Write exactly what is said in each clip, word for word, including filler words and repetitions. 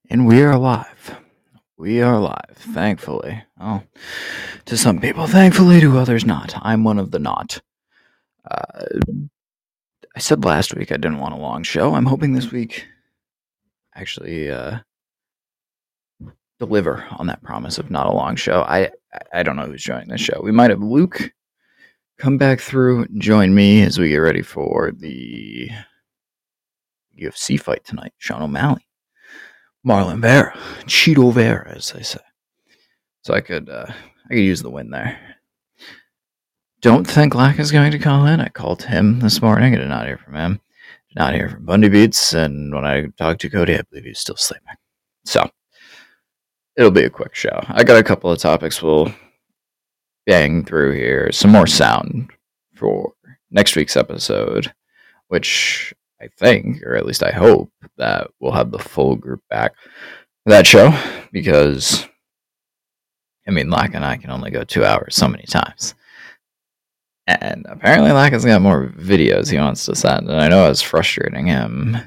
And we are live. We are live, thankfully. Oh, to some people, thankfully, to others, not. I'm one of the not. Uh, I said last week I didn't want a long show. I'm hoping this week actually uh, deliver on that promise of not a long show. I I don't know who's joining this show. We might have Luke come back through, join me as we get ready for the U F C fight tonight. Sean O'Malley. Marlon Vera, Cheeto Vera, as they say. So I could, uh, I could use the win there. Don't think Lack is going to call in. I called him this morning. I did not hear from him. Did not hear from Bundy Beats. And when I talked to Cody, I believe he's still sleeping. So it'll be a quick show. I got a couple of topics we'll bang through here. Some more sound for next week's episode, which I think, or at least I hope, that we'll have the full group back for that show, because, I mean, Lack and I can only go two hours so many times. And apparently Lack has got more videos he wants to send, and I know I was frustrating him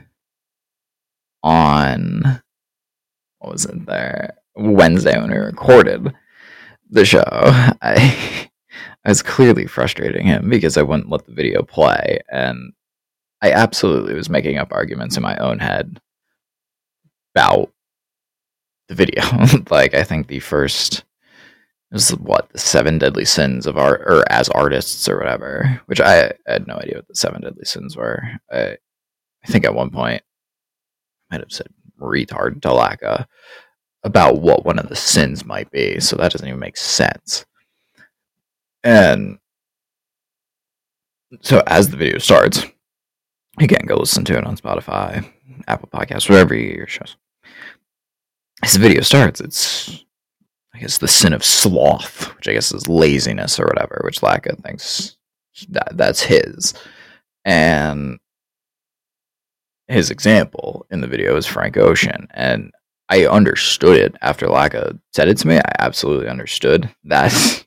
on, what was it there, Wednesday when we recorded the show. I, I was clearly frustrating him because I wouldn't let the video play, and I absolutely was making up arguments in my own head about the video. Like, I think the first, it was what, the seven deadly sins of art, or as artists or whatever, which I, I had no idea what the seven deadly sins were. I, I think at one point I might have said retard to Laka about what one of the sins might be, so that doesn't even make sense. And so as the video starts, again, go listen to it on Spotify, Apple Podcasts, whatever you get your shows. As the video starts, it's, I guess, the sin of sloth, which I guess is laziness or whatever, which Laka thinks that that's his. And his example in the video is Frank Ocean. And I understood it after Laka said it to me. I absolutely understood that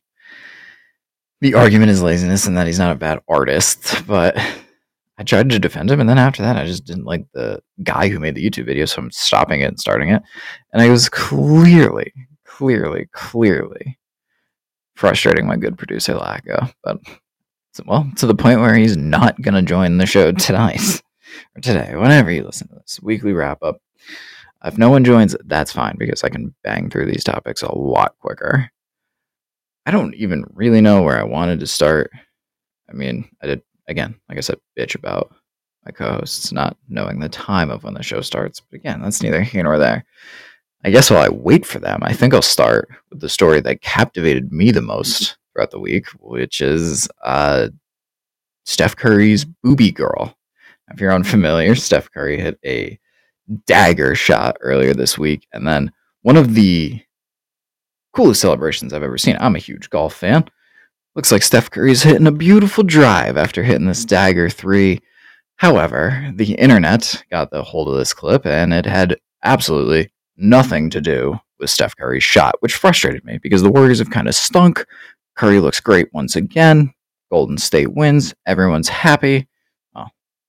the argument is laziness and that he's not a bad artist, but I tried to defend him, and then after that, I just didn't like the guy who made the YouTube video, so I'm stopping it and starting it. And I was clearly, clearly, clearly frustrating my good producer, Laka. But, well, to the point where he's not going to join the show tonight, or today, whenever you listen to this weekly wrap-up. If no one joins, that's fine, because I can bang through these topics a lot quicker. I don't even really know where I wanted to start. I mean, I did, again, like I said, bitch about my co-hosts not knowing the time of when the show starts. But again, that's neither here nor there. I guess while I wait for them, I think I'll start with the story that captivated me the most throughout the week, which is uh, Steph Curry's Booby Girl. If you're unfamiliar, Steph Curry hit a dagger shot earlier this week, and then one of the coolest celebrations I've ever seen. I'm a huge golf fan. Looks like Steph Curry's hitting a beautiful drive after hitting this dagger three. However, the internet got the hold of this clip, and it had absolutely nothing to do with Steph Curry's shot, which frustrated me because the Warriors have kind of stunk. Curry looks great once again. Golden State wins. Everyone's happy. Well,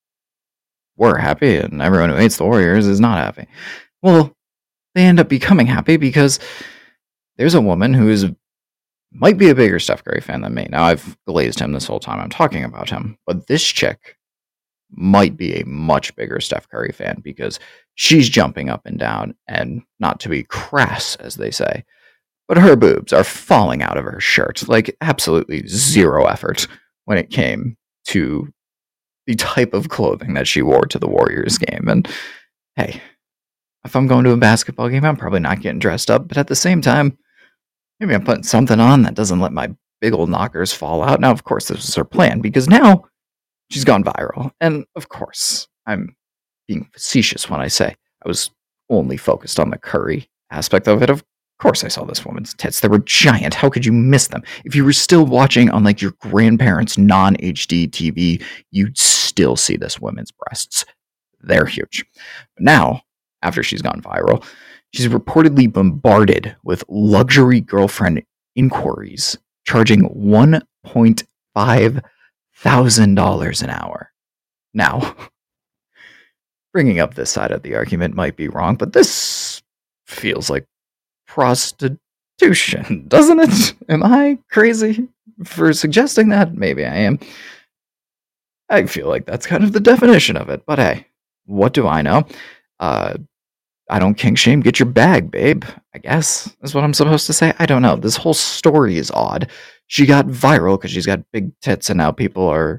we're happy, and everyone who hates the Warriors is not happy. Well, they end up becoming happy because there's a woman who is might be a bigger Steph Curry fan than me. Now, I've glazed him this whole time I'm talking about him, but this chick might be a much bigger Steph Curry fan because she's jumping up and down, and not to be crass, as they say, but her boobs are falling out of her shirt. Like, absolutely zero effort when it came to the type of clothing that she wore to the Warriors game. And hey, if I'm going to a basketball game, I'm probably not getting dressed up, but at the same time, maybe I'm putting something on that doesn't let my big old knockers fall out. Now, of course, this was her plan, because now she's gone viral. And of course, I'm being facetious when I say I was only focused on the Curry aspect of it. Of course, I saw this woman's tits. They were giant. How could you miss them? If you were still watching on like your grandparents' non-H D T V, you'd still see this woman's breasts. They're huge. But now, after she's gone viral, she's reportedly bombarded with luxury girlfriend inquiries, charging one point five thousand dollars an hour. Now, bringing up this side of the argument might be wrong, but this feels like prostitution, doesn't it? Am I crazy for suggesting that? Maybe I am. I feel like that's kind of the definition of it, but hey, what do I know? Uh, I don't kink shame. Get your bag, babe. I guess is what I'm supposed to say. I don't know. This whole story is odd. She got viral because she's got big tits, and now people are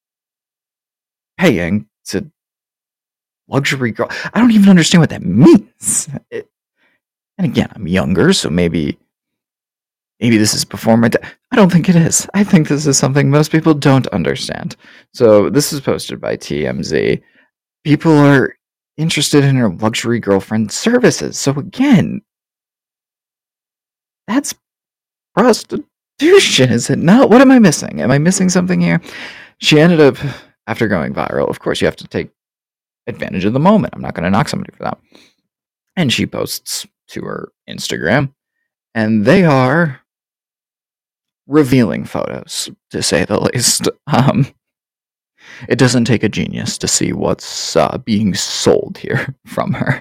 paying to luxury girl. I don't even understand what that means. It, and again, I'm younger, so maybe maybe this is before my time. I don't think it is. I think this is something most people don't understand. So this is posted by T M Z. People are interested in her luxury girlfriend services. So again, that's prostitution, is it not? What am I missing? Am I missing something here? She ended up, after going viral, of course, you have to take advantage of the moment. I'm not going to knock somebody for that. And she posts to her Instagram, and they are revealing photos, to say the least. Um, it doesn't take a genius to see what's uh, being sold here from her.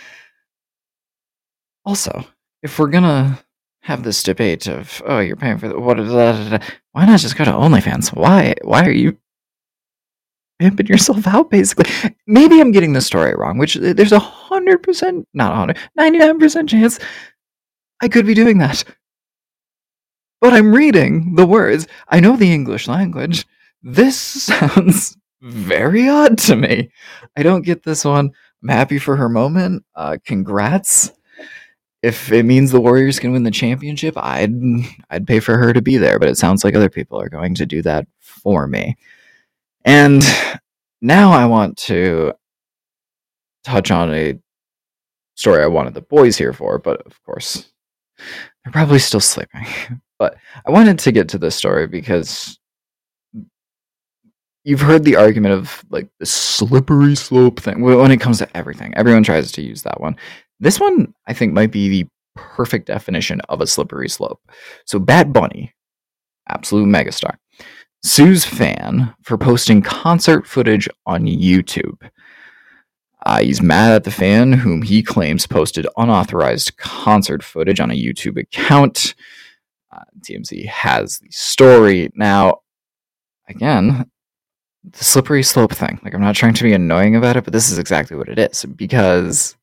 Also, if we're gonna have this debate of, oh, you're paying for the, what, why not just go to OnlyFans? Why? Why are you pimping yourself out, basically? Maybe I'm getting the story wrong, which there's a hundred percent, not a hundred, ninety-nine percent chance I could be doing that. But I'm reading the words. I know the English language. This sounds very odd to me. I don't get this one. I'm happy for her moment. Uh, congrats. If it means the Warriors can win the championship, I'd I'd pay for her to be there. But it sounds like other people are going to do that for me. And now I want to touch on a story I wanted the boys here for, but of course, they're probably still sleeping. But I wanted to get to this story because you've heard the argument of like the slippery slope thing when it comes to everything. Everyone tries to use that one. This one, I think, might be the perfect definition of a slippery slope. So Bad Bunny, absolute megastar, sues fan for posting concert footage on YouTube. Uh, he's mad at the fan whom he claims posted unauthorized concert footage on a YouTube account. Uh, T M Z has the story. Now, again, the slippery slope thing. Like, I'm not trying to be annoying about it, but this is exactly what it is. Because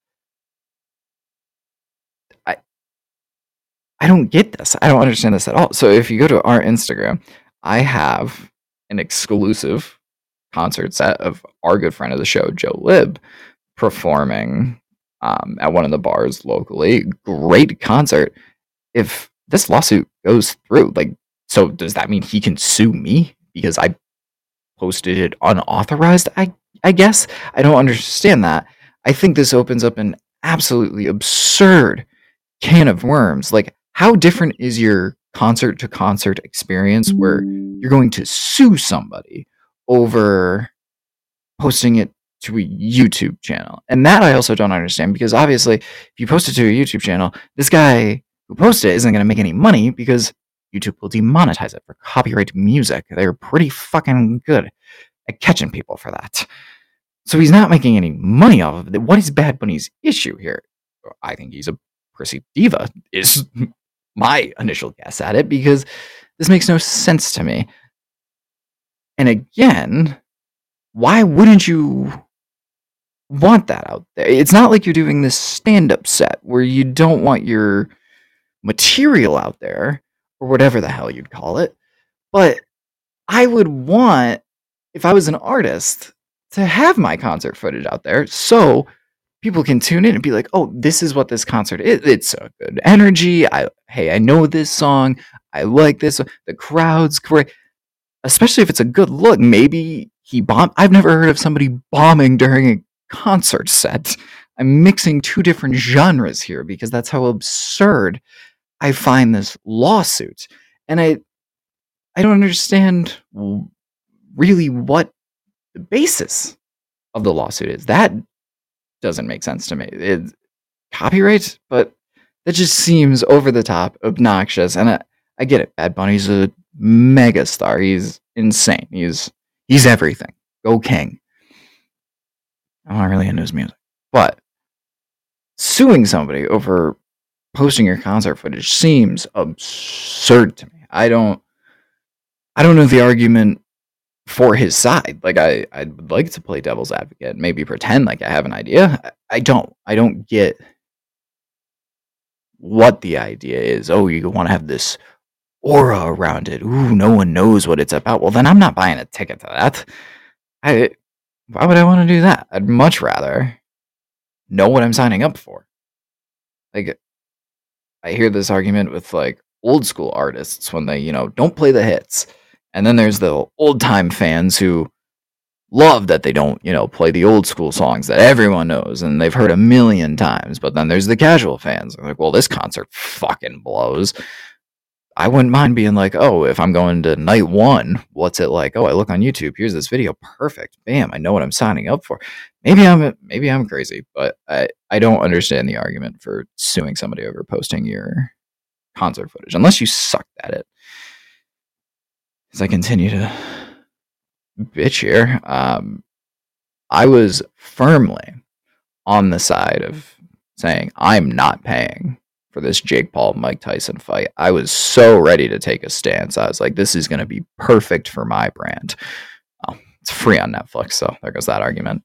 I, I don't get this. I don't understand this at all. So if you go to our Instagram, I have an exclusive concert set of our good friend of the show, Joe Lib, performing um, at one of the bars locally. Great concert. If this lawsuit goes through, like, so does that mean he can sue me because I posted it unauthorized? I I guess I don't understand that. I think this opens up an absolutely absurd can of worms. Like, how different is your concert to concert experience where you're going to sue somebody over posting it to a YouTube channel? And that I also don't understand, because obviously if you post it to a YouTube channel, this guy who posted it isn't going to make any money because YouTube will demonetize it for copyright music. They're pretty fucking good at catching people for that. So he's not making any money off of it. What is Bad Bunny's issue here? I think he's a prissy diva, is my initial guess at it, because this makes no sense to me. And again, why wouldn't you want that out there? It's not like you're doing this stand-up set where you don't want your material out there, or whatever the hell you'd call it. But I would want, if I was an artist, to have my concert footage out there so people can tune in and be like, oh, this is what this concert is. It's a good energy. I hey, I know this song. I like this. The crowd's great. Especially if it's a good look. Maybe he bombed. I've never heard of somebody bombing during a concert set. I'm mixing two different genres here because that's how absurd I find this lawsuit. And I I don't understand really what the basis of the lawsuit is. That doesn't make sense to me. It's copyright, but that just seems over the top, obnoxious. And I, I get it. Bad Bunny's a mega star. He's insane. He's he's everything. Go King. I'm not really into his music, but suing somebody over posting your concert footage seems absurd to me. I don't I don't know the argument for his side. Like I I would like to play devil's advocate, maybe pretend like I have an idea. I, I don't. I don't get what the idea is. Oh, you want to have this aura around it. Ooh, no one knows what it's about. Well, then I'm not buying a ticket to that. I why would I want to do that? I'd much rather know what I'm signing up for. Like I hear this argument with like old school artists when they, you know, don't play the hits. And then there's the old time fans who love that they don't, you know, play the old school songs that everyone knows and they've heard a million times. But then there's the casual fans. They're like, well, this concert fucking blows. I wouldn't mind being like, oh, if I'm going to night one, what's it like? Oh, I look on YouTube. Here's this video. Perfect. Bam. I know what I'm signing up for. Maybe I'm maybe I'm crazy, but I, I don't understand the argument for suing somebody over posting your concert footage unless you sucked at it. As I continue to bitch here, um, I was firmly on the side of saying I'm not paying for this Jake Paul Mike Tyson fight. I was so ready to take a stance. I was like, this is going to be perfect for my brand. Oh, it's free on Netflix, so there goes that argument.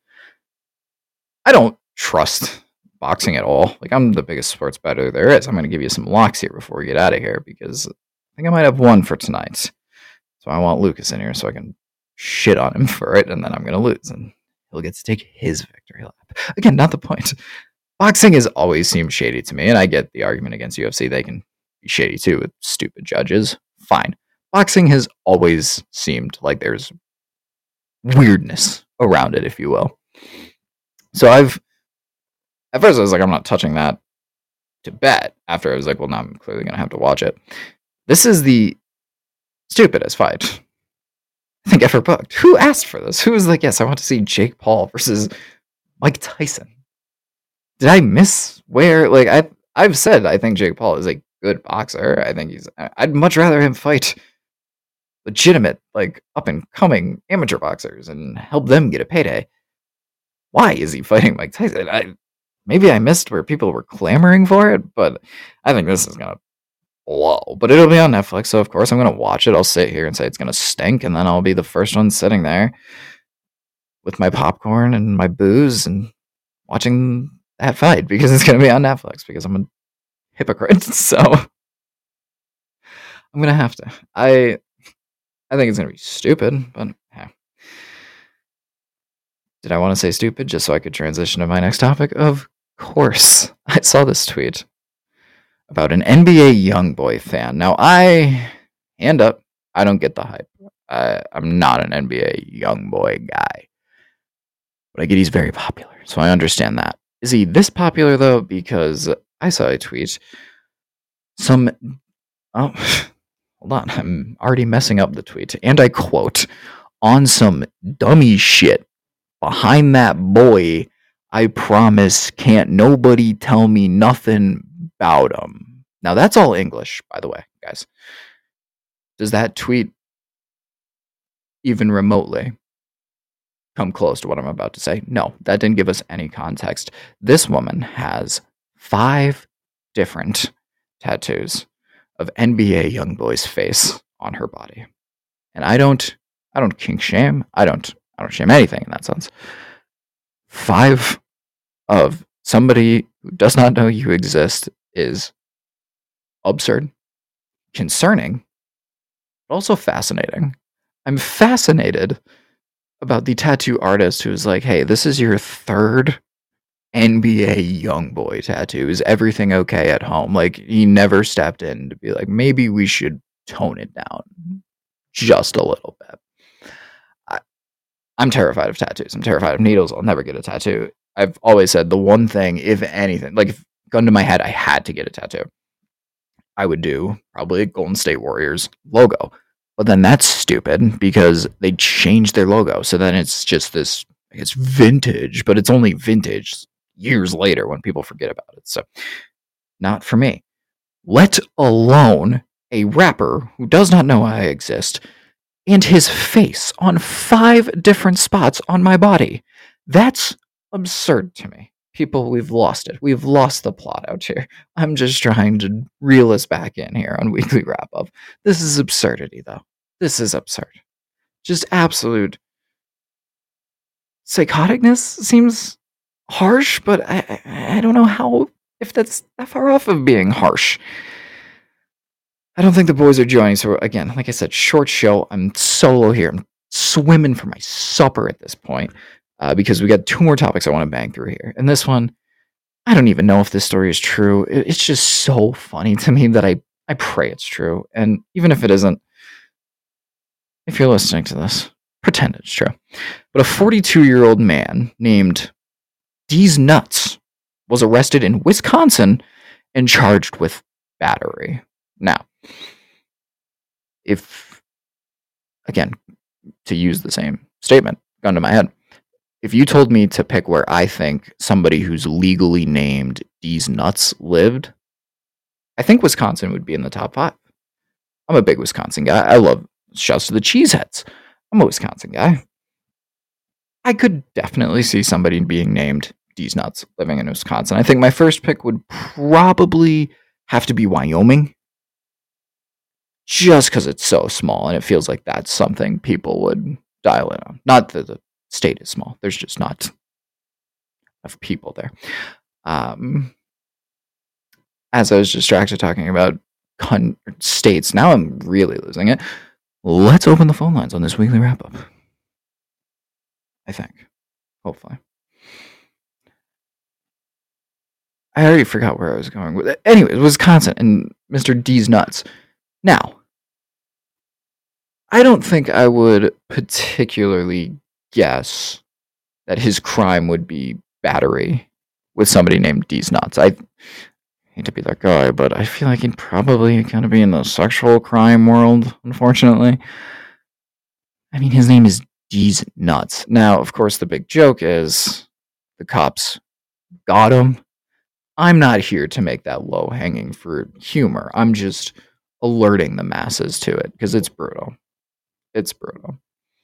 I don't trust boxing at all. Like, I'm the biggest sports bettor there is. I'm going to give you some locks here before we get out of here because I think I might have one for tonight. So I want Lucas in here so I can shit on him for it, and then I'm going to lose, and he'll get to take his victory lap. Again, not the point. Boxing has always seemed shady to me, and I get the argument against U F C. They can be shady too with stupid judges. Fine. Boxing has always seemed like there's weirdness around it, if you will. So I've, at first I was like, I'm not touching that to bet. After I was like, well, now I'm clearly going to have to watch it. This is the stupidest fight I think ever booked. Who asked for this? Who was like, yes, I want to see Jake Paul versus Mike Tyson? Did I miss where? Like I, I've said I think Jake Paul is a good boxer. I think he's. I'd much rather him fight legitimate, like up and coming amateur boxers and help them get a payday. Why is he fighting Mike Tyson? I maybe I missed where people were clamoring for it, but I think this is gonna blow. But it'll be on Netflix, so of course I'm gonna watch it. I'll sit here and say it's gonna stink, and then I'll be the first one sitting there with my popcorn and my booze and watching that fight because it's going to be on Netflix because I'm a hypocrite. So I'm going to have to. I I think it's going to be stupid, but hey. Did I want to say stupid just so I could transition to my next topic? Of course. I saw this tweet about an N B A YoungBoy fan. Now, I, hand up, I don't get the hype. I, I'm not an N B A YoungBoy guy. But I get he's very popular, so I understand that. Is he this popular, though? Because I saw a tweet. Some... Oh, hold on. I'm already messing up the tweet. And I quote, on some dummy shit behind that boy, I promise can't nobody tell me nothing about him. Now, that's all English, by the way, guys. Does that tweet even remotely come close to what I'm about to say? No, that didn't give us any context. This woman has five different tattoos of N B A YoungBoy's face on her body. And I don't I don't kink shame. I don't I don't shame anything in that sense. Five of somebody who does not know you exist is absurd, concerning, but also fascinating. I'm fascinated about the tattoo artist who's like, hey, this is your third N B A YoungBoy tattoo. Is everything okay at home? Like, he never stepped in to be like, maybe we should tone it down just a little bit. I, I'm terrified of tattoos. I'm terrified of needles. I'll never get a tattoo. I've always said the one thing, if anything, like if gun to my head, I had to get a tattoo, I would do probably a Golden State Warriors logo. But then that's stupid because they changed their logo. So then it's just this, it's vintage, but it's only vintage years later when people forget about it. So not for me. Let alone a rapper who does not know I exist and his face on five different spots on my body. That's absurd to me. People, we've lost it. We've lost the plot out here. I'm just trying to reel us back in here on Weekly Wrap Up. This is absurdity, though. This is absurd. Just absolute psychoticness seems harsh, but I, I, I don't know how, if that's that far off of being harsh. I don't think the boys are joining. So again, like I said, short show. I'm solo here. I'm swimming for my supper at this point uh, because we got two more topics I want to bang through here. And this one, I don't even know if this story is true. It, it's just so funny to me that I, I pray it's true. And even if it isn't, if you're listening to this, pretend it's true. But a forty-two-year-old man named Deez Nuts was arrested in Wisconsin and charged with battery. Now, if, again, to use the same statement, gun to my head, if you told me to pick where I think somebody who's legally named Deez Nuts lived, I think Wisconsin would be in the top five. I'm a big Wisconsin guy. I love shouts to the Cheeseheads. I'm a Wisconsin guy. I could definitely see somebody being named Deez Nuts living in Wisconsin. I think my first pick would probably have to be Wyoming. Just because it's so small and it feels like that's something people would dial in on. Not that the state is small. There's just not enough people there. Um, as I was distracted talking about con- states, now I'm really losing it. Let's open the phone lines on this weekly wrap-up. I think. Hopefully. I already forgot where I was going with it. Anyways, Wisconsin and Mister Deez Nuts. Now, I don't think I would particularly guess that his crime would be battery with somebody named Deez Nuts. I hate to be that guy, but I feel like he'd probably kind of be in the sexual crime world, unfortunately. I mean, his name is Deez Nuts. Now, of course, the big joke is the cops got him. I'm not here to make that low-hanging fruit humor. I'm just alerting the masses to it because it's brutal. It's brutal.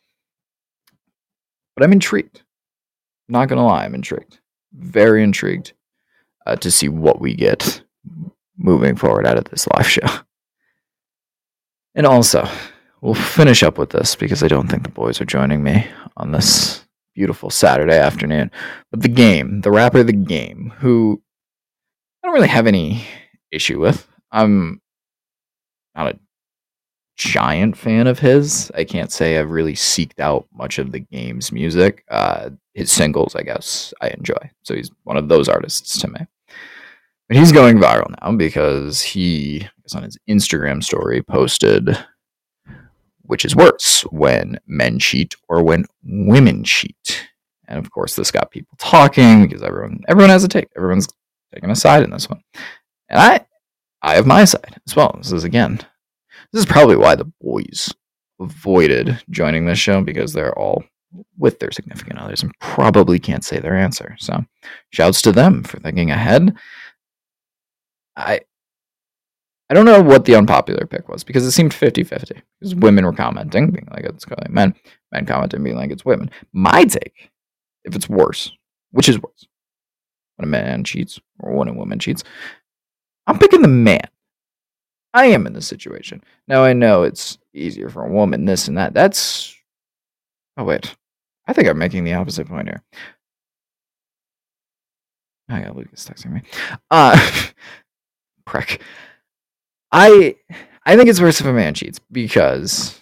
But I'm intrigued. Not going to lie, I'm intrigued. Very intrigued uh, to see what we get moving forward out of this live show. And also, we'll finish up with this because I don't think the boys are joining me on this beautiful Saturday afternoon. But The Game, the rapper The Game, who I don't really have any issue with. I'm not a giant fan of his. I can't say I've really seeked out much of The Game's music. Uh, his singles, I guess, I enjoy. So he's one of those artists to me. But he's going viral now because he, I guess on his Instagram story, posted, which is worse, when men cheat or when women cheat. And of course, this got people talking because everyone everyone has a take. Everyone's taking a side in this one. And I I have my side as well. This is, again, this is probably why the boys avoided joining this show, because they're all with their significant others and probably can't say their answer. So shouts to them for thinking ahead. I I don't know what the unpopular pick was, because it seemed fifty-fifty. Because women were commenting, being like, it's clearly men. Men commenting, being like, it's women. My take, if it's worse, which is worse, when a man cheats or when a woman cheats, I'm picking the man. I am in this situation. Now, I know it's easier for a woman, this and that. That's... Oh, wait. I think I'm making the opposite point here. I got Lucas texting me. Uh, prick. I I think it's worse if a man cheats because,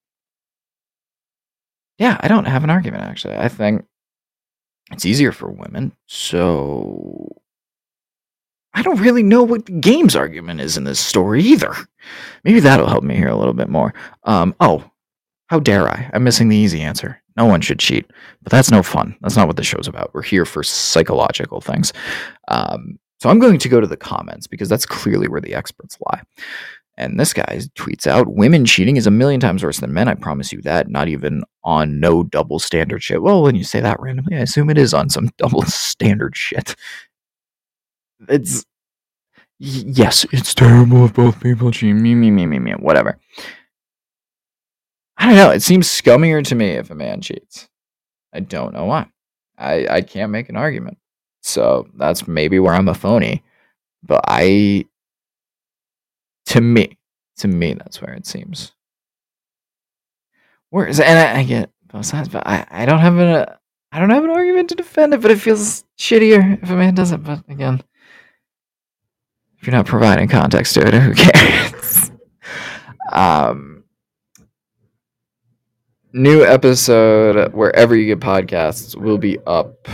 yeah, I don't have an argument, actually. I think it's easier for women, so I don't really know what the Game's argument is in this story either. Maybe that'll help me here a little bit more. Um, oh, how dare I? I'm missing the easy answer. No one should cheat, but that's no fun. That's not what the show's about. We're here for psychological things. Um, so I'm going to go to the comments because that's clearly where the experts lie. And this guy tweets out, women cheating is a million times worse than men. I promise you that. Not even on no double standard shit. Well, when you say that randomly, I assume it is on some double standard shit. It's, yes, it's terrible if both people cheat. Me, me, me, me, me, whatever. I don't know. It seems scummier to me if a man cheats. I don't know why. I, I can't make an argument. So that's maybe where I'm a phony. But I, to me, to me, that's where it seems. Whereas, and I, I get both sides, but I, I don't have an, I don't have an argument to defend it. But it feels shittier if a man does it. But again, if you're not providing context to it, who cares? um, new episode wherever you get podcasts will be up.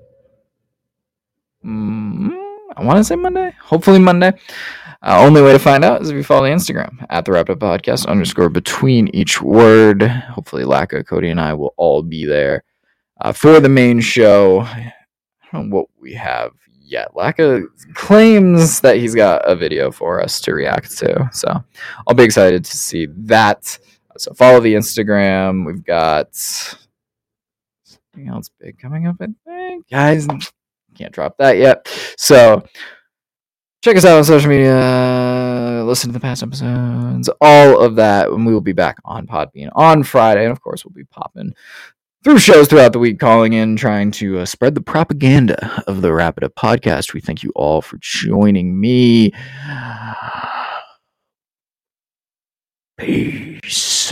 Mm, I want to say Monday. Hopefully Monday. Uh, only way to find out is if you follow the Instagram at the Wrapped Up Podcast underscore between each word. Hopefully Laka, Cody, and I will all be there uh, for the main show. I don't know what we have yet. Laka claims that he's got a video for us to react to, so I'll be excited to see that. So follow the Instagram. We've got something else big coming up, I think. Guys, can't drop that yet. So check us out on social media, listen to the past episodes, all of that, and we will be back on Podbean on Friday. And of course, we'll be popping through shows throughout the week, calling in, trying to uh, spread the propaganda of the Wrap It Up Podcast. We thank you all for joining me. Peace.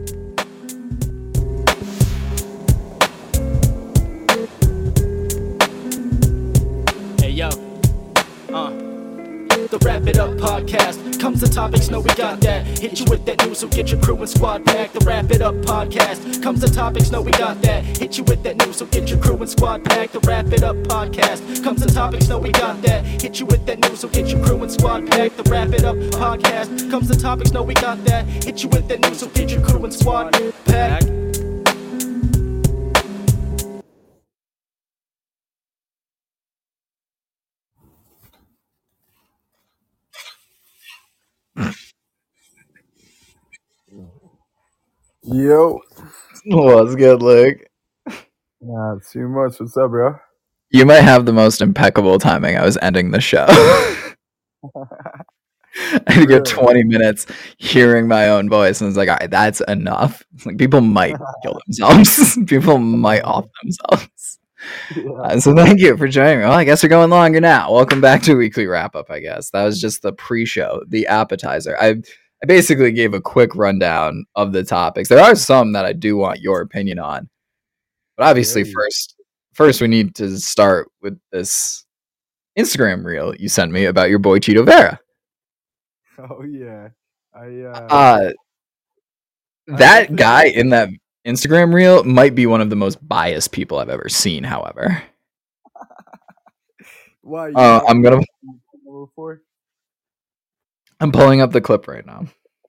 Hey, yo. Uh. The Wrap It Up Podcast comes the topics, no we got that. Hit you with that news, so get your crew and squad back. The Wrap It Up Podcast comes the topics, no we got that. Hit you with that news, so get your crew and squad back. The Wrap It Up Podcast comes the topics, no we got that. Hit you with that news, so get your crew and squad back. The Wrap It Up Podcast comes the topics, no we got that. Hit you with that news, so get your crew and squad back. Yo. What's good, Luke? Not too much. What's up, bro? You might have the most impeccable timing. I was ending the show. I had to get twenty minutes hearing my own voice, and I was like, all right, that's enough. Like, people might kill themselves. People might off themselves. Yeah. Uh, so thank you for joining me. Well, I guess we're going longer now. Welcome back to Weekly Wrap Up, I guess. That was just the pre-show, the appetizer. I I basically gave a quick rundown of the topics. There are some that I do want your opinion on. But obviously, hey. first, first we need to start with this Instagram reel you sent me about your boy Chito Vera. Oh, yeah. I, uh, uh, that I guy in that Instagram reel might be one of the most biased people I've ever seen, however. Why? Uh, I'm going to... I'm pulling up the clip right now.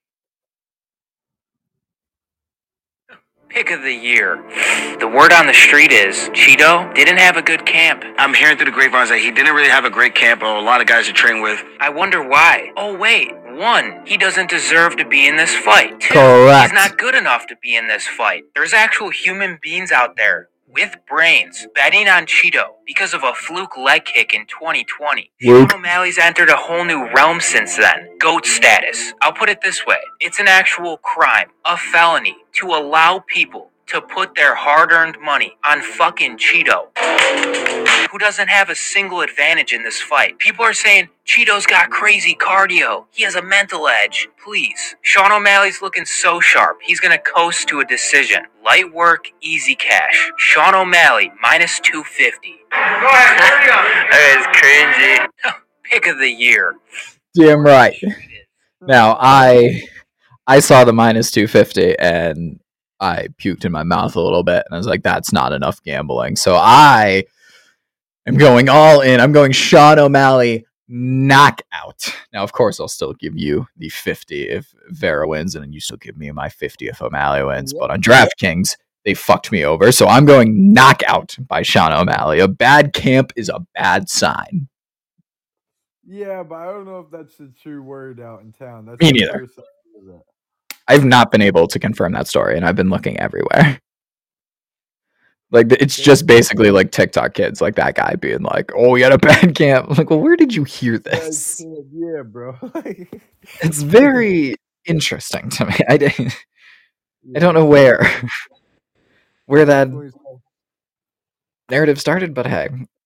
Pick of the year. The word on the street is Chito didn't have a good camp. I'm hearing through the grapevines that he didn't really have a great camp or a lot of guys to train with. I wonder why. Oh, wait. One, he doesn't deserve to be in this fight. Two, correct. He's not good enough to be in this fight. There's actual human beings out there with brains betting on Chito because of a fluke leg kick in twenty twenty. Sean O'Malley's entered a whole new realm since then. GOAT status. I'll put it this way. It's an actual crime, a felony, to allow people to put their hard-earned money on fucking Chito, who doesn't have a single advantage in this fight. People are saying, Chito's got crazy cardio. He has a mental edge. Please. Sean O'Malley's looking so sharp. He's going to coast to a decision. Light work, easy cash. Sean O'Malley, minus two fifty. Go ahead, carry on. That is cringy. Pick of the year. Damn right. Now, I I saw the minus two fifty, and I puked in my mouth a little bit, and I was like, that's not enough gambling. So I am going all in. I'm going Sean O'Malley knockout. Now, of course, I'll still give you the fifty if Vera wins, and then you still give me my fifty if O'Malley wins. But on DraftKings, they fucked me over. So I'm going knockout by Sean O'Malley. A bad camp is a bad sign. Yeah, but I don't know if that's the true word out in town. That's me neither. I've not been able to confirm that story, and I've been looking everywhere. Like, it's just basically like TikTok kids, like that guy being like, oh, he had a bad camp. I'm like, well, where did you hear this? Yeah, bro. It's very interesting to me. I, didn't, I don't know where, where that narrative started, but hey,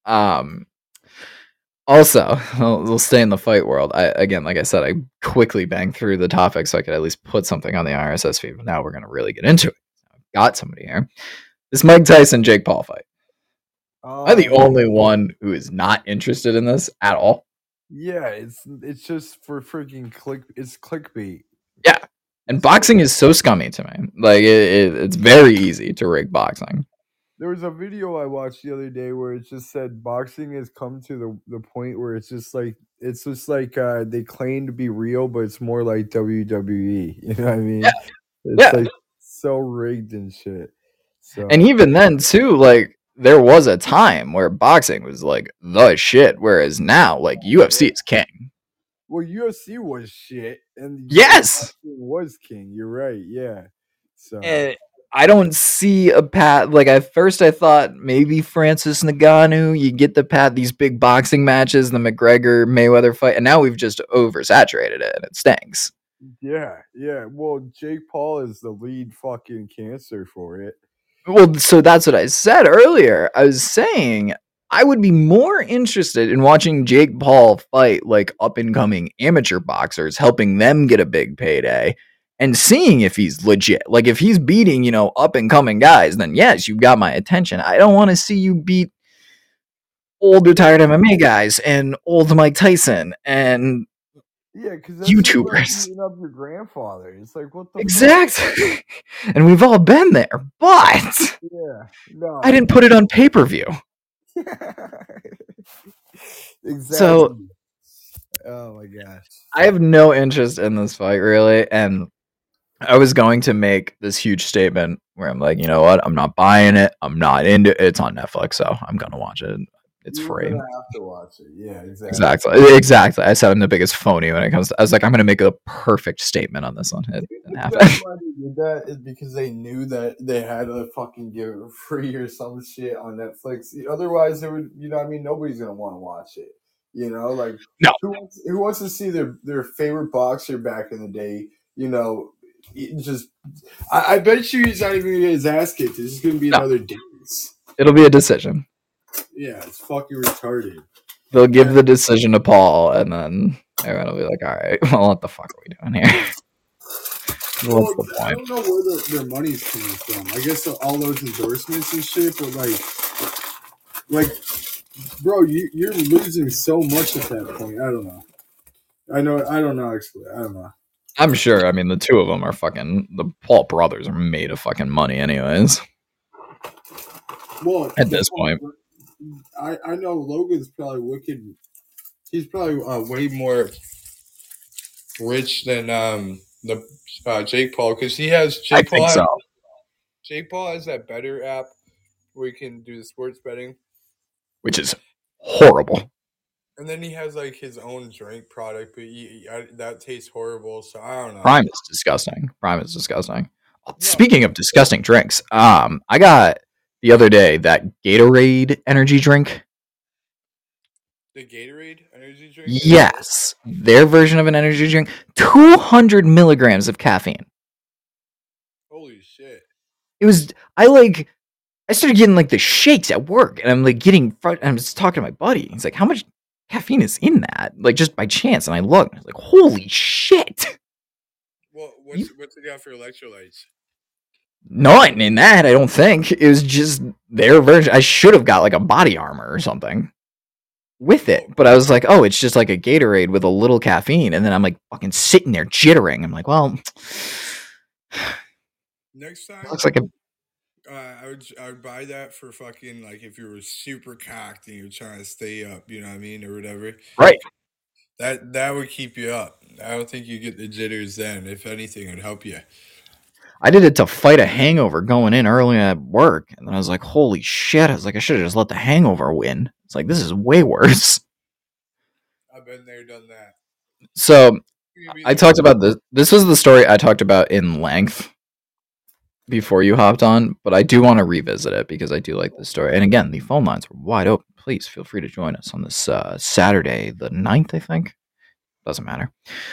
Um, also, we'll, we'll stay in the fight world. I again, like I said, I quickly banged through the topic so I could at least put something on the R S S feed. But now we're gonna really get into it. I've got somebody here. This Mike Tyson Jake Paul fight. Oh, Am I the only one who is not interested in this at all? Yeah, it's it's just for freaking click. It's clickbait. Yeah, and boxing is so scummy to me. Like it, it, it's very easy to rig boxing. There was a video I watched the other day where it just said boxing has come to the the point where it's just like it's just like uh, they claim to be real, but it's more like W W E. You know what I mean? Yeah. It's Yeah. like so rigged and shit. So And even then, too, like there was a time where boxing was like the shit, whereas now, like U F C is king. well, U F C was shit, and Yes! boxing was king. You're right. Yeah. So And I don't see a path. Like at first, I thought maybe Francis Ngannou. You get the path, these big boxing matches, the McGregor Mayweather fight, and now we've just oversaturated it, and it stinks. yeah, yeah. Well, Jake Paul is the lead fucking cancer for it. Well, so that's what I said earlier. I was saying I would be more interested in watching Jake Paul fight like up and coming amateur boxers, helping them get a big payday, and seeing if he's legit. Like if he's beating, you know, up and coming guys, then yes, you've got my attention. I don't want to see you beat old retired M M A guys and old Mike Tyson and Yeah, because that's just like YouTubers. beating up your grandfather. It's like what the fuck? Exactly. And we've all been there, but Yeah, no, I didn't put it on pay-per-view. exactly. So oh my gosh. I have no interest in this fight really, and I was going to make this huge statement where I'm like, you know what? I'm not buying it. I'm not into it. It's on Netflix, so I'm gonna watch it. It's You're free. gonna have to watch it. Yeah, exactly. Exactly. Exactly. I said I'm the biggest phony when it comes to I was like, I'm gonna make a perfect statement on this one. It didn't happen. That's why they did that is because they knew that they had to fucking give it free or some shit on Netflix. Otherwise, it would, you know, what I mean, nobody's gonna want to watch it. You know, like No. who wants, who wants to see their their favorite boxer back in the day? You know, it just I, I bet you he's not even gonna get his ass kicked. This is gonna be No. another dance. It'll be a decision. Yeah, it's fucking retarded. They'll give the decision to Paul, and then everyone will be like, all right, well, what the fuck are we doing here? Well, What's the I point? don't know where the, their money's coming from. I guess all those endorsements and shit, but like, like, bro, you you're losing so much at that point. I don't know. I know. I don't know. Actually, I don't know. I'm sure. I mean, the two of them are fucking. The Paul brothers are made of fucking money, anyways. Well, At this point, I I know Logan's probably wicked. He's probably uh, way more rich than um the uh, Jake Paul because he has Jake I Paul. think has- so. Jake Paul has that better app where you can do the sports betting. Which is horrible. And then he has like his own drink product, but he, he, I, that tastes horrible. So I don't know. Prime is disgusting. Prime is disgusting. Speaking of disgusting drinks, um, I got the other day that Gatorade energy drink. The Gatorade energy drink. Yes, their version of an energy drink, two hundred milligrams of caffeine. Holy shit! It was. I like. I started getting like the shakes at work, and I'm like getting. Front, I'm just talking to my buddy. He's like, "How much caffeine is in that?" Like just by chance, and I looked. And I was like, "Holy shit!" Well, what's what's it got for electrolytes? None in that. I don't think it was just their version. I should have got like a body armor or something with it, but I was like, "Oh, it's just like a Gatorade with a little caffeine," and then I'm like fucking sitting there jittering. I'm like, "Well." Next time, Looks like a uh, I would I would buy that for fucking like if you were super cocked and you're trying to stay up, you know what I mean, or whatever. right. That that would keep you up. I don't think you get the jitters then. If anything, it would help you. I did it to fight a hangover going in early at work, and then I was like, "Holy shit!" I was like, "I should have just let the hangover win." It's like this is way worse. I've been there, done that. So I talked about this. This was the story I talked about in length before you hopped on, but I do want to revisit it because I do like this story. And again, the phone lines are wide open. Please feel free to join us on this uh, Saturday, the ninth, I think. Doesn't matter.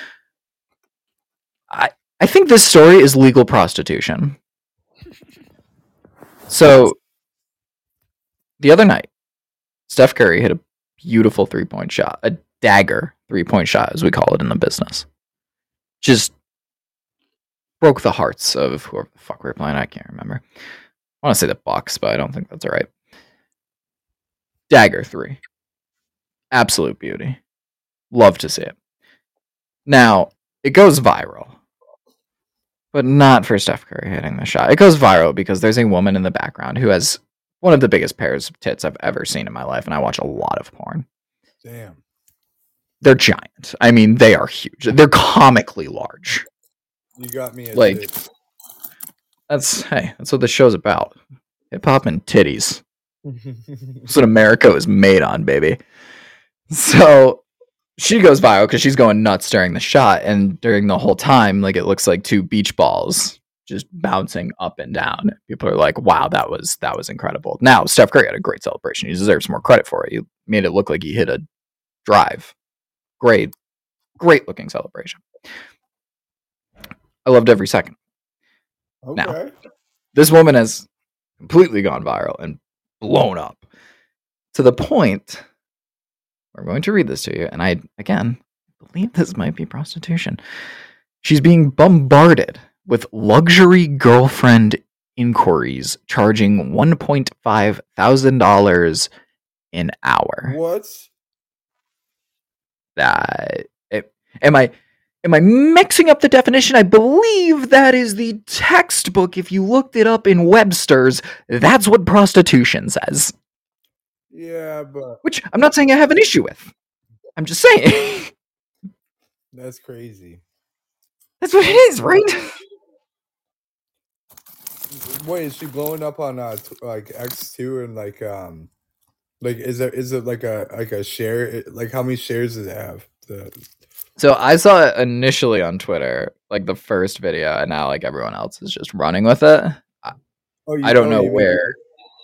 I I think this story is legal prostitution. So the other night, Steph Curry hit a beautiful three-point shot, a dagger three-point shot, as we call it in the business. Just broke the hearts of whoever the fuck we were playing. I can't remember. I want to say the Bucks, but I don't think that's right. Dagger three. Absolute beauty. Love to see it. Now, it goes viral. But not for Steph Curry hitting the shot. It goes viral because there's a woman in the background who has one of the biggest pairs of tits I've ever seen in my life, and I watch a lot of porn. Damn. They're giant. I mean, they are huge. They're comically large. You got me. Like, that's, hey, that's what the show's about. Hip hop and titties. That's what America was made on, baby. So she goes viral because she's going nuts during the shot, and during the whole time, like, it looks like two beach balls just bouncing up and down. People are like, wow, that was that was incredible. Now, Steph Curry had a great celebration. He deserves more credit for it. He made it look like he hit a drive. Great, great looking celebration. I loved every second. Okay. Now, this woman has completely gone viral and blown up to the point, we're going to read this to you, and I, again, believe this might be prostitution. She's being bombarded with luxury girlfriend inquiries charging one point five thousand dollars an hour. What? That uh, am I am I mixing up the definition? I believe that is the textbook. If you looked it up in Webster's, that's what prostitution says. Yeah, but Which I'm not saying I have an issue with. I'm just saying. that's crazy. That's what it is, right? Wait, is she blowing up on uh t- like X two and like um like is there is it like a like a share like how many shares does it have? The So I saw it initially on Twitter, like the first video, and now like everyone else is just running with it. I, oh, you, I don't oh, know you mean- where.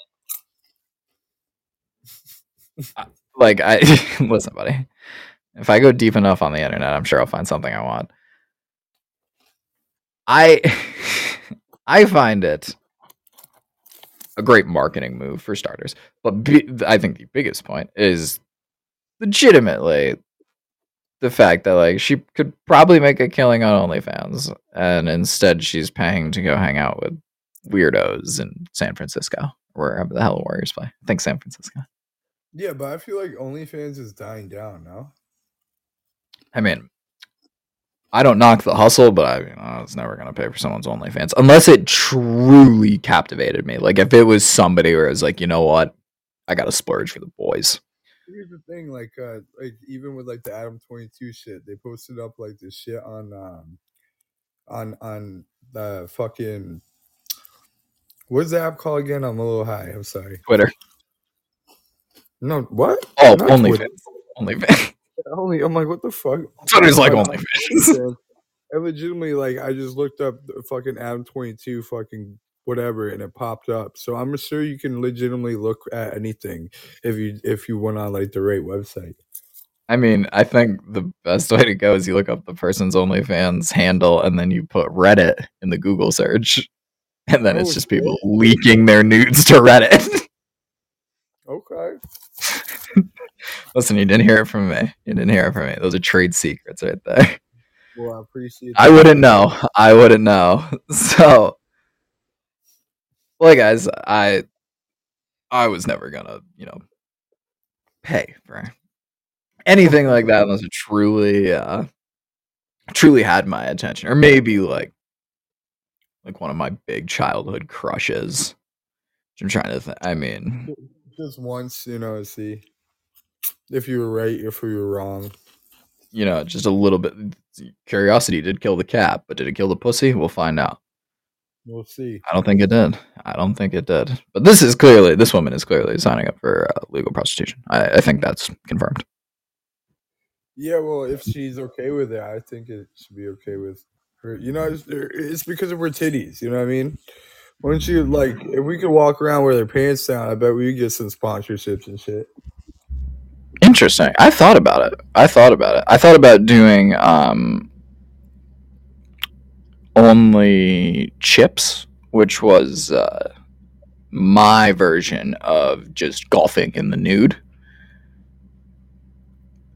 I- like I listen, buddy. If I go deep enough on the internet, I'm sure I'll find something I want. I I find it a great marketing move for starters, but be, I think the biggest point is legitimately the fact that like she could probably make a killing on OnlyFans, and instead she's paying to go hang out with weirdos in San Francisco, or wherever the hell the Warriors play. I think San Francisco. Yeah, but I feel like OnlyFans is dying down now. I mean, I don't knock the hustle, but I mean, I was never gonna pay for someone's OnlyFans unless it truly captivated me. Like if it was somebody where it was like, you know what, I gotta splurge for the boys. Here's the thing, like, uh, like even with like the Adam twenty-two shit, they posted up like this shit on, um, on on the fucking what's the app called again? I'm a little high. I'm sorry. Twitter. No, what? Oh, Not OnlyFans. Twitter. OnlyFans. Only, I'm like, what the fuck? Twitter's like Uh, OnlyFans. I legitimately like I just looked up the fucking Adam twenty-two fucking whatever and it popped up. So I'm sure you can legitimately look at anything if you if you went on like the right website. I mean, I think the best way to go is you look up the person's OnlyFans handle and then you put Reddit in the Google search. And then it's Oh, just people leaking their nudes to Reddit. Okay. Listen, you didn't hear it from me. You didn't hear it from me. Those are trade secrets right there. Well, I appreciate I that. wouldn't know. I wouldn't know. So, well, guys, I I was never gonna, you know, pay for anything like that unless it truly, uh, truly had my attention, or maybe like, like one of my big childhood crushes. I'm trying to think. I mean, Just once, you know, see if you were right, if you were wrong. you know, just a little bit. Curiosity did kill the cat, but did it kill the pussy? We'll find out. We'll see. I don't think it did. I don't think it did. But this is clearly, this woman is clearly signing up for uh, legal prostitution. I, I think that's confirmed. Yeah, well, if she's okay with it, I think it should be okay with her. You know, it's, it's because of her titties. You know what I mean? Wouldn't you like if we could walk around with our pants down? I bet we could get some sponsorships and shit. Interesting. I thought about it. I thought about it. I thought about doing um, only chips, which was uh, my version of just golfing in the nude.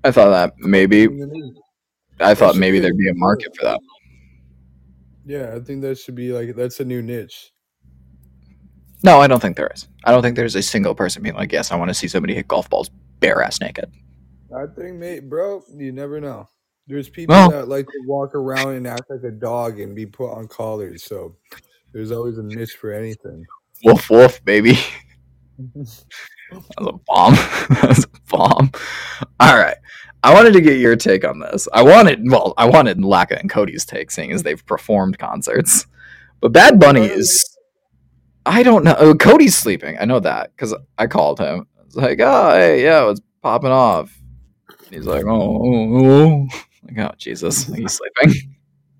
I thought that maybe. I thought should maybe be a there'd be a new market niche. for that. Yeah, I think that should be like that's a new niche. No, I don't think there is. I don't think there's a single person being like, yes, I want to see somebody hit golf balls bare ass naked. I think, mate, bro, you never know. There's people Well, that like to walk around and act like a dog and be put on collars. So there's always a niche for anything. woof woof, baby. That was a bomb. That was a bomb. All right. I wanted to get your take on this. I wanted, well, I wanted Laka and Cody's take, seeing as they've performed concerts. But Bad Bunny is, I don't know. Oh, Cody's sleeping. I know that because I called him. I was like, oh, hey, yeah, it's popping off. He's like, oh, oh, oh. Like, oh, Jesus, he's sleeping.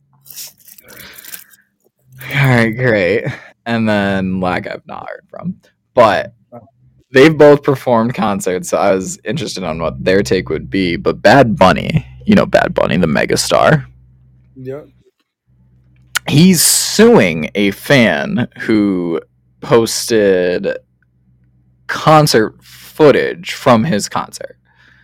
All right, great. And then Laka I've not heard from. But they've both performed concerts, so I was interested on what their take would be. But Bad Bunny, you know Bad Bunny, the megastar. Yep. He's suing a fan who posted concert footage from his concert.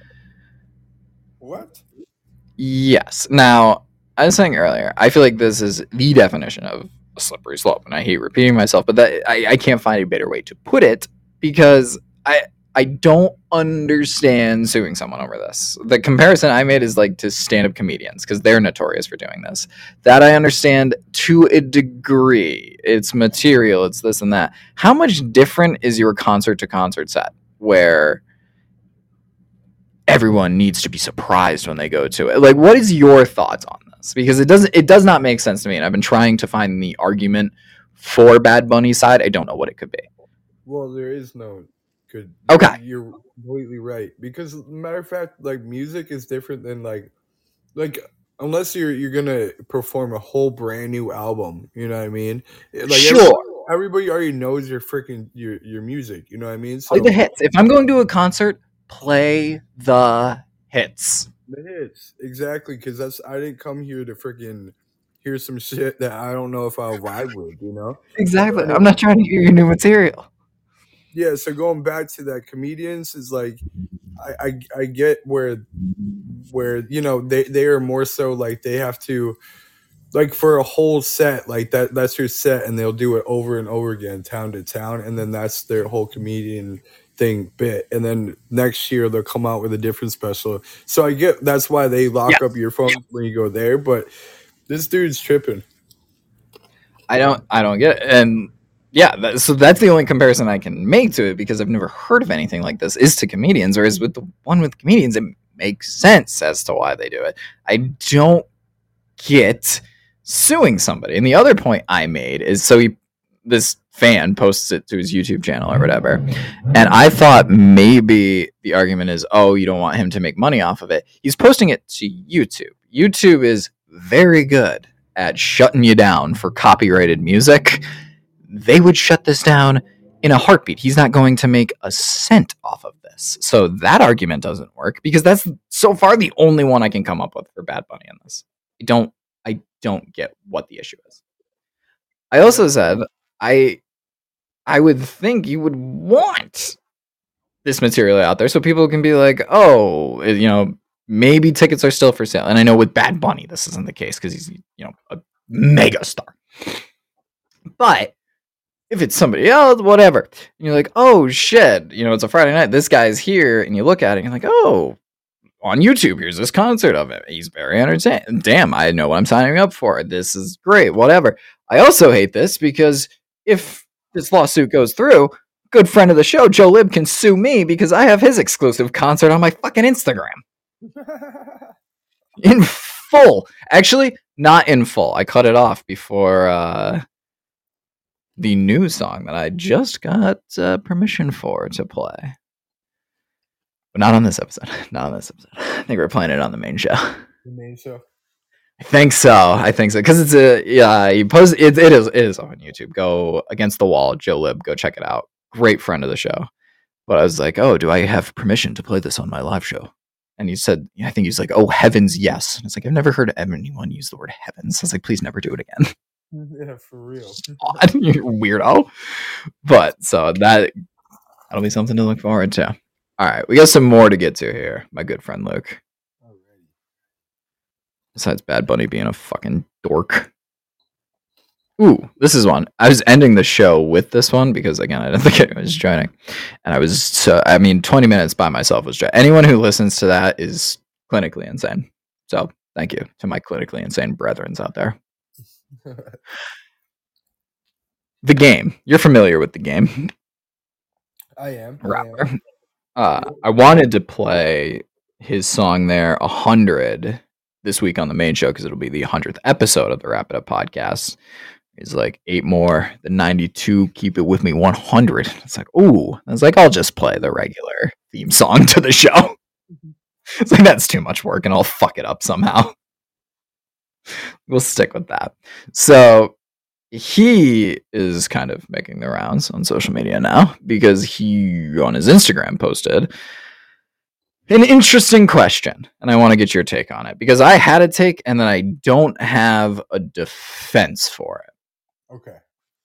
What? Yes. Now, I was saying earlier, I feel like this is the definition of a slippery slope, and I hate repeating myself, but that I, I can't find a better way to put it because I I don't understand suing someone over this. The comparison I made is like to stand-up comedians because they're notorious for doing this. That I understand to a degree. It's material, it's this and that. How much different is your concert to concert set where everyone needs to be surprised when they go to it? Like, what is your thoughts on this? Because it doesn't it does not make sense to me, and I've been trying to find the argument for Bad Bunny's side. I don't know what it could be. Well, there is no good. Okay. You're completely right. Because matter of fact, like music is different than like like unless you're you're gonna perform a whole brand new album, you know what I mean? Like Sure. everybody, everybody already knows your freaking your your music, you know what I mean? So Play the hits. If I'm going to a concert, play the hits. the hits. Exactly, because that's I didn't come here to freaking hear some shit that I don't know if I'll vibe with, you know? Exactly. I'm not trying to hear your new material. Yeah, so going back to that, comedians is like I, I I get where where you know they they are more so like they have to like for a whole set like that that's your set and they'll do it over and over again town to town and then that's their whole comedian thing bit and then next year they'll come out with a different special. So I get that's why they lock Yeah. up your phone when you go there, but this dude's tripping. I don't I don't get it. And yeah, that, so that's the only comparison I can make to it because I've never heard of anything like this is to comedians, whereas with the one with comedians, it makes sense as to why they do it. I don't get suing somebody. And the other point I made is so he this fan posts it to his YouTube channel or whatever. And I thought maybe the argument is, oh, you don't want him to make money off of it. He's posting it to YouTube. YouTube is very good at shutting you down for copyrighted music. They would shut this down in a heartbeat. He's not going to make a cent off of this. So that argument doesn't work because that's so far the only one I can come up with for Bad Bunny in this. I don't I don't get what the issue is. I also said I I would think you would want this material out there so people can be like, oh, you know, maybe tickets are still for sale. And I know with Bad Bunny this isn't the case because he's, you know, a mega star. But if it's somebody else, whatever, and you're like, oh shit, you know, it's a Friday night, this guy's here, and you look at it and you're like, oh, on YouTube, here's this concert of him. He's very entertaining. Damn, I know what I'm signing up for. This is great, whatever. I also hate this because if this lawsuit goes through, good friend of the show, Joe Lib, can sue me because I have his exclusive concert on my fucking Instagram. In full. Actually, not in full. I cut it off before uh, the new song that I just got uh, permission for to play. But not on this episode. Not on this episode. I think we're playing it on the main show. The main show. I think so. I think so. Because it's a, yeah, he post it, it is it is on YouTube. Go Against the Wall, Joe Lib. Go check it out. Great friend of the show. But I was like, oh, do I have permission to play this on my live show? And he said, I think he's like, oh, heavens, yes. And it's like, I've never heard anyone use the word heavens. I was like, please never do it again. Yeah, for real. God, you weirdo. But so that that'll be something to look forward to. All right, we got some more to get to here, my good friend Luke. Besides Bad Bunny being a fucking dork. Ooh, this is one. I was ending the show with this one because, again, I didn't think anyone was joining. And I was, so, I mean, twenty minutes by myself was joining. Anyone who listens to that is clinically insane. So, thank you to my clinically insane brethrens out there. The Game. You're familiar with The Game. I am. Rapper. I am. Uh, I wanted to play his song there, one hundred, this week on the main show because it'll be the one hundredth episode of the Wrap It Up podcast. It's like eight more, the ninety-two, Keep It With Me one hundred. It's like, ooh. I was like, I'll just play the regular theme song to the show. It's like, that's too much work and I'll fuck it up somehow. We'll stick with that. So he is kind of making the rounds on social media now because he, on his Instagram, posted an interesting question. And I want to get your take on it because I had a take and then I don't have a defense for it. Okay.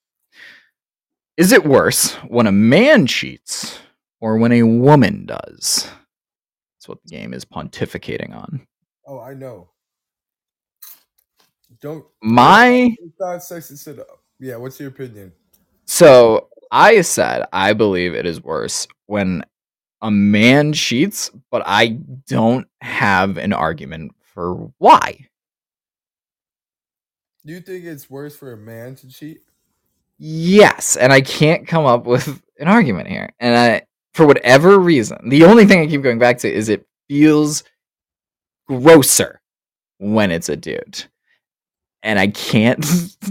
Is it worse when a man cheats or when a woman does? That's what the game is pontificating on. Oh, I know. Don't. My. It's not sexist at all. Yeah, what's your opinion? So I said I believe it is worse when a man cheats, but I don't have an argument for why. Do you think it's worse for a man to cheat? Yes, and I can't come up with an argument here. And I, for whatever reason, the only thing I keep going back to is it feels grosser when it's a dude. And I can't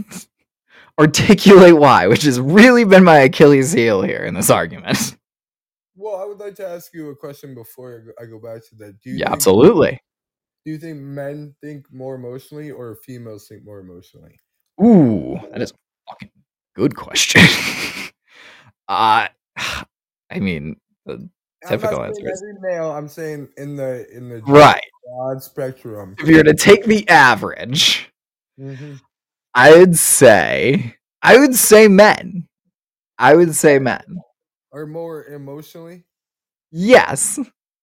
articulate why, which has really been my Achilles heel here in this argument. Well, I would like to ask you a question before I go back to that. Do you Yeah, think, absolutely. Do you think men think more emotionally or females think more emotionally? Ooh, that is a fucking good question. uh, I mean, the typical I'm not answer saying is every male. I'm saying in the in the right. broad spectrum. If you're to take the average, mm-hmm. I would say I would say men. I would say men Are more emotionally. Yes.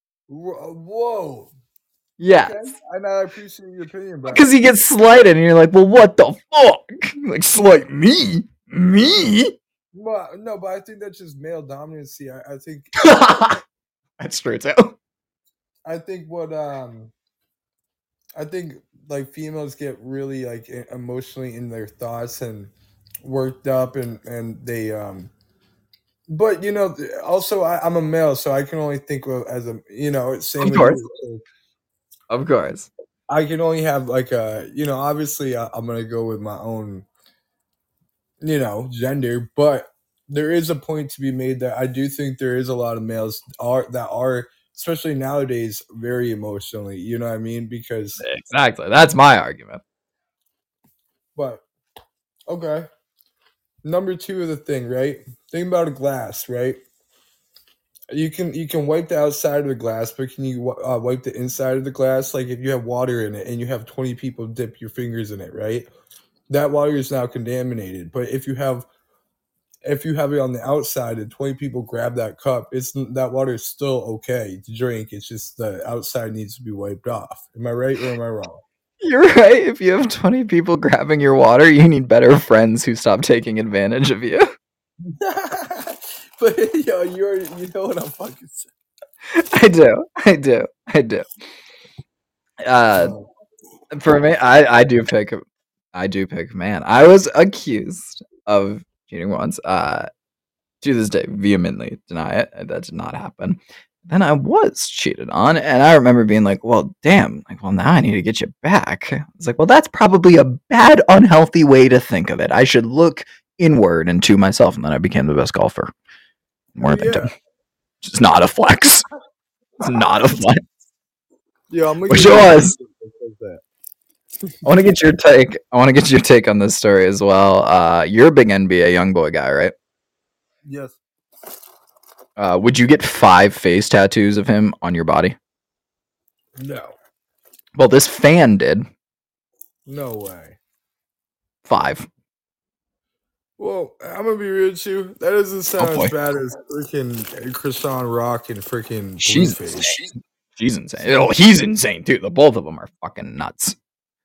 Whoa. Yes. Okay. I know. I appreciate your opinion, but because he gets slighted, and you're like, "Well, what the fuck? Like, slight me, me." Well, no, but I think that's just male dominancy. I, I think that's true too. I think what um, I think like females get really like emotionally in their thoughts and worked up, and and they um. But you know, also I, I'm a male, so I can only think of as a you know same. Of with course. you. Of course. I can only have like a you know obviously I, I'm gonna go with my own you know gender, but there is a point to be made that I do think there is a lot of males are that are especially nowadays very emotionally. You know what I mean? Because exactly that's my argument. But okay, number two of the thing, right? Think about a glass, right? You can you can wipe the outside of the glass, but can you uh, wipe the inside of the glass? Like if you have water in it and you have twenty people dip your fingers in it, right? That water is now contaminated. But if you have if you have it on the outside and twenty people grab that cup, it's that water is still okay to drink. It's just the outside needs to be wiped off. Am I right or am I wrong? You're right. If you have twenty people grabbing your water, you need better friends who stop taking advantage of you. But yo, you're you know what I'm fucking saying. I do, I do, I do. Uh, for me, I I do pick, I do pick man. I was accused of cheating once. Uh, to this day, vehemently deny it. That did not happen. Then I was cheated on, and I remember being like, "Well, damn! Like, well, now I need to get you back." I was like, "Well, that's probably a bad, unhealthy way to think of it. I should look inward and to myself." And then I became the best golfer. Worthington. Yeah. It's not a flex. It's not a flex. Yeah, I'm Which it was. I want to get your take. I want to get your take on this story as well. Uh, you're a big N B A young boy guy, right? Yes. Uh, would you get five face tattoos of him on your body? No. Well, this fan did. No way. Five. Well, I'm gonna be real with you. That doesn't sound oh, as bad as freaking Krishan Rock and freaking she's Blueface. Insane. She's insane. Oh, he's insane too. The both of them are fucking nuts.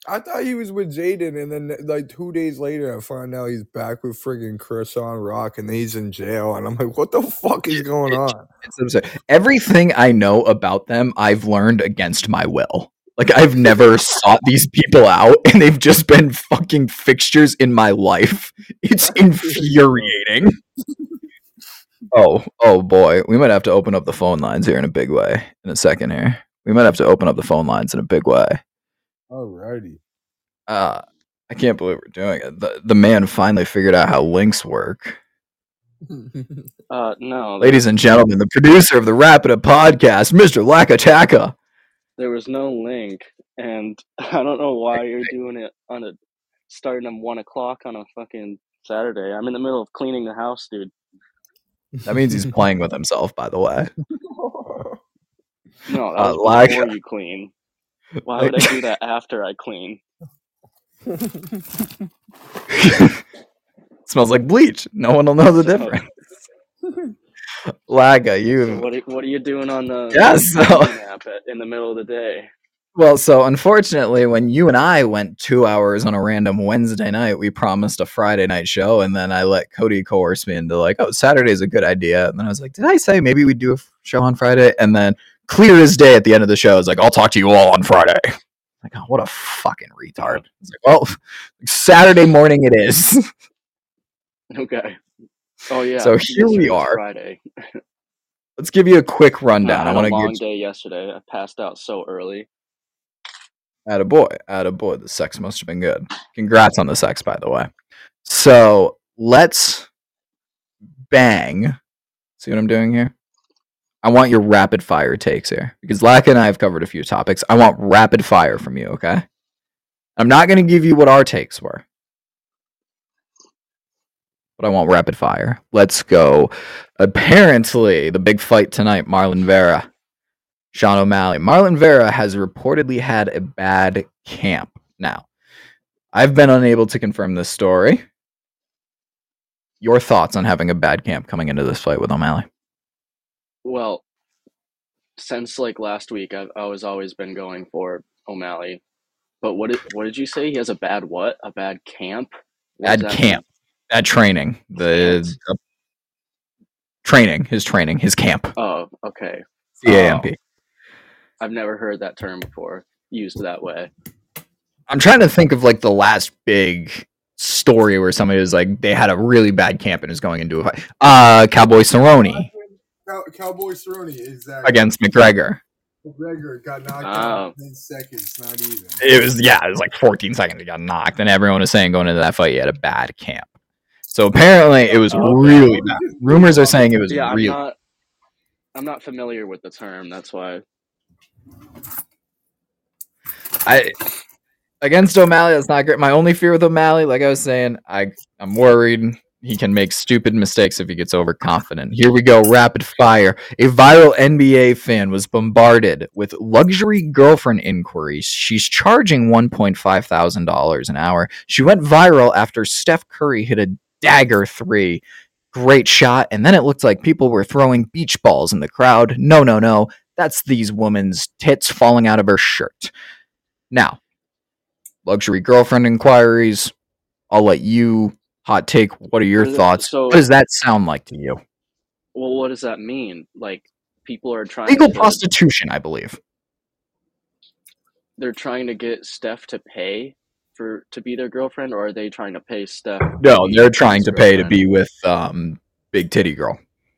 I thought he was with Jaden, and then like two days later, I find out he's back with friggin' Krishan Rock, and he's in jail, and I'm like, what the fuck is going It- on? It's absurd. Everything I know about them, I've learned against my will. Like, I've never sought these people out, and they've just been fucking fixtures in my life. It's infuriating. Oh, oh boy. We might have to open up the phone lines here in a big way in a second here. We might have to open up the phone lines in a big way. Alrighty. Uh, I can't believe we're doing it. The, the man finally figured out how links work. Uh, no, there, Ladies and gentlemen, the producer of the Wrap It Up podcast, Mister Lakataka. there was no link, and I don't know why you're doing it on a starting at one o'clock on a fucking Saturday. I'm in the middle of cleaning the house, dude. That means he's playing with himself, by the way. No, that Uh, was like- before you clean. Why would I do that after I clean? Smells like bleach. No one will know the So- difference. Laga, So you. what are, what are you doing on the Yes, the so- nap at, in the middle of the day? Well, so unfortunately, when you and I went two hours on a random Wednesday night, we promised a Friday night show, and then I let Cody coerce me into like, oh, Saturday's a good idea. And then I was like, did I say maybe we'd do a show on Friday? And then clear as day at the end of the show, it's like, I'll talk to you all on Friday. Like, oh, what a fucking retard. It's like, well, Saturday morning it is. Okay. Oh yeah. So you here said we it was are. Friday. Let's give you a quick I rundown. I had want a to long get day yesterday. I passed out so early. Attaboy, attaboy. The sex must have been good. Congrats on the sex, by the way. So let's bang. See what I'm doing here? I want your rapid fire takes here because Laka and I have covered a few topics. I want rapid fire from you, okay? I'm not going to give you what our takes were, but I want rapid fire. Let's go. Apparently, the big fight tonight, Marlon Vera, Sean O'Malley. Marlon Vera has reportedly had a bad camp. Now, I've been unable to confirm this story. Your thoughts on having a bad camp coming into this fight with O'Malley? Well, since like last week, I've I was always been going for O'Malley. But what did what did you say? He has a bad what? A bad camp? What does Bad that camp. Bad training. The, Camp. the training. His training. His camp. mean? Oh, okay. C A M P. I've never heard that term before used that way. I'm trying to think of like the last big story where somebody was like they had a really bad camp and is going into a fight. Uh, Cowboy Cerrone Cow- Cowboy Cerrone, exactly. against McGregor. McGregor got knocked Oh. out in seconds, not even. It was yeah, it was like fourteen seconds. He got knocked, and everyone was saying going into that fight he had a bad camp. So apparently it was Okay. really bad. Rumors are saying it was Yeah, I'm really. not I'm not familiar with the term, that's why. I against O'Malley, that's not great. My only fear with O'Malley, like I was saying, I I'm worried he can make stupid mistakes if he gets overconfident. Here we go, rapid fire. A viral N B A fan was bombarded with luxury girlfriend inquiries. She's charging one point five thousand dollars an hour. She went viral after Steph Curry hit a dagger three. Great shot, and then it looked like people were throwing beach balls in the crowd. No, no, no. That's these women's tits falling out of her shirt. Now, luxury girlfriend inquiries. I'll let you hot take. What are your What is it- thoughts? so- what does that sound like to you? Well, what does that mean? Like people are trying Legal to prostitution, I believe. they're trying to get Steph to pay for to be their girlfriend, or are they trying to pay Steph? No, be they're trying his to pay to girlfriend? be with um big titty girl.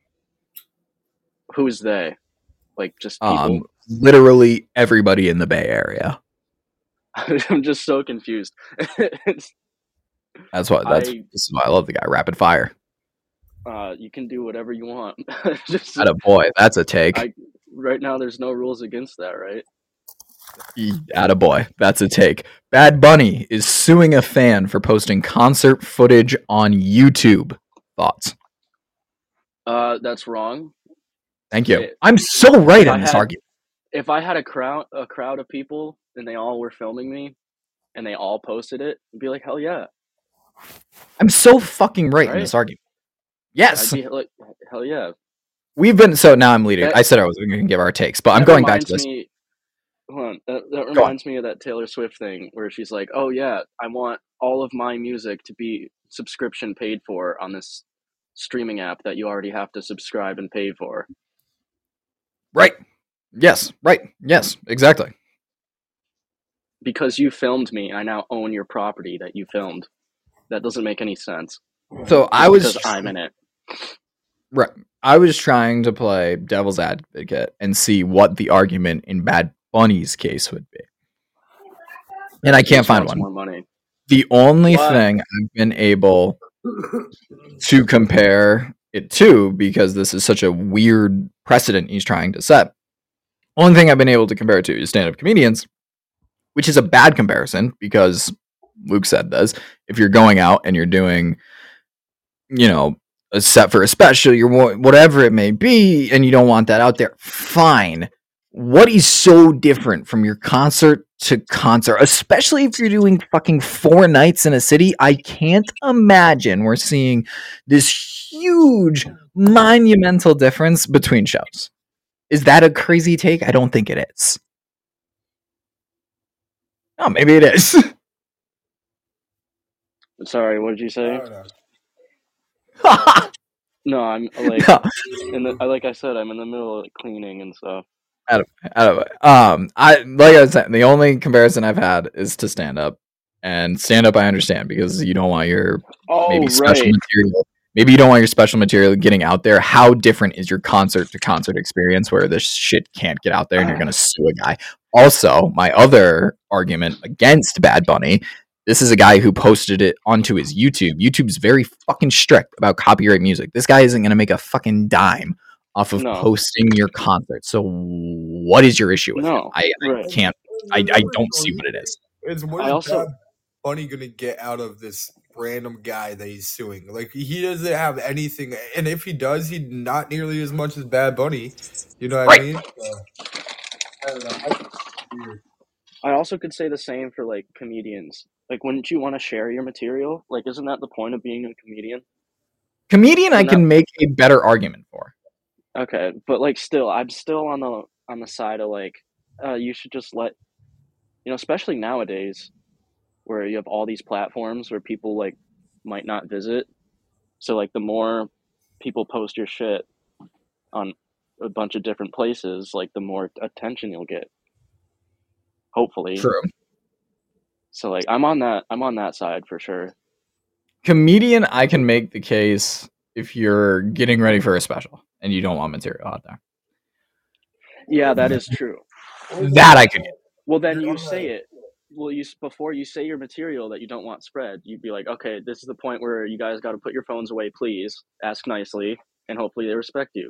Who's they? Like just people. Um, literally everybody in the Bay Area. I'm just so confused. It's, That's why. That's I- this is why I love the guy. Rapid fire. uh, you can do whatever you want. just Atta boy, that's a take. I- right now, there's no rules against that, right? Atta boy, that's a take. Bad Bunny is suing a fan for posting concert footage on YouTube. Thoughts? Uh, that's wrong. Thank you. It- I'm so right if in I this had- argument. If I had a crowd, a crowd of people, and they all were filming me, and they all posted it, I'd be like, hell yeah! I'm so fucking right, in Right? this argument. Yes, I'd be like, hell yeah! we've been. So now I'm leading. That- I said I was going to give our takes, but I'm That going back to reminds this. me- hold on. That, that reminds me of that Taylor Swift thing where she's like, "Oh yeah, I want all of my music to be subscription paid for on this streaming app that you already have to subscribe and pay for." Right. Yes. Right. Yes. Exactly. Because you filmed me, I now own your property that you filmed. That doesn't make any sense. So I was because I'm in it. Right. I was trying to play devil's advocate and see what the argument in Bad Bunny's case would be. And I can't find one. More money. The only What? thing I've been able to compare it to, because this is such a weird precedent he's trying to set, only thing I've been able to compare it to is stand-up comedians, which is a bad comparison because Luke said this. If you're going out and you're doing, you know, a set for a special, you're whatever it may be, and you don't want that out there, fine. What is so different from your concert to concert, especially if you're doing fucking four nights in a city? I can't imagine we're seeing this huge, monumental difference between shows. Is that a crazy take? I don't think it is. Oh, maybe it is. Sorry, what did you say? I don't know. No, I'm like, No. in the, like I said, I'm in the middle of cleaning and stuff. I don't, I don't, um, I like I was saying, the only comparison I've had is to stand up, and stand up I understand because you don't want your Oh, maybe right. special material. Maybe you don't want your special material getting out there. How different is your concert to concert experience where this shit can't get out there and you're gonna sue a guy? Also, my other argument against Bad Bunny. This is a guy who posted it onto his YouTube. YouTube's very fucking strict about copyright music. This guy isn't gonna make a fucking dime off of No. posting your concert. So what is your issue with No, it? I, I right. can't. I, I don't see what it is. It's what I is also- Bad Bunny gonna get out of this random guy that he's suing? Like, he doesn't have anything, and if he does, he not nearly as much as Bad Bunny. You know what Right. I mean? Uh, I don't know. I, weird. I also could say the same for like comedians. Like, wouldn't you want to share your material? Like, isn't that the point of being a comedian? Comedian, I Isn't can make a better argument for. Okay, but like, still, I'm still on the on the side of like, uh, you should just let, you know, especially nowadays, where you have all these platforms where people like might not visit. So like, the more people post your shit on a bunch of different places, like the more attention you'll get. Hopefully. True. So like, I'm on that. I'm on that side for sure. Comedian, I can make the case if you're getting ready for a special and you don't want material out there. Yeah, that is true. That I could get. Well, then you say it. Well, you before you say your material that you don't want spread, you'd be like, okay, this is the point where you guys got to put your phones away, please. Ask nicely, and hopefully they respect you.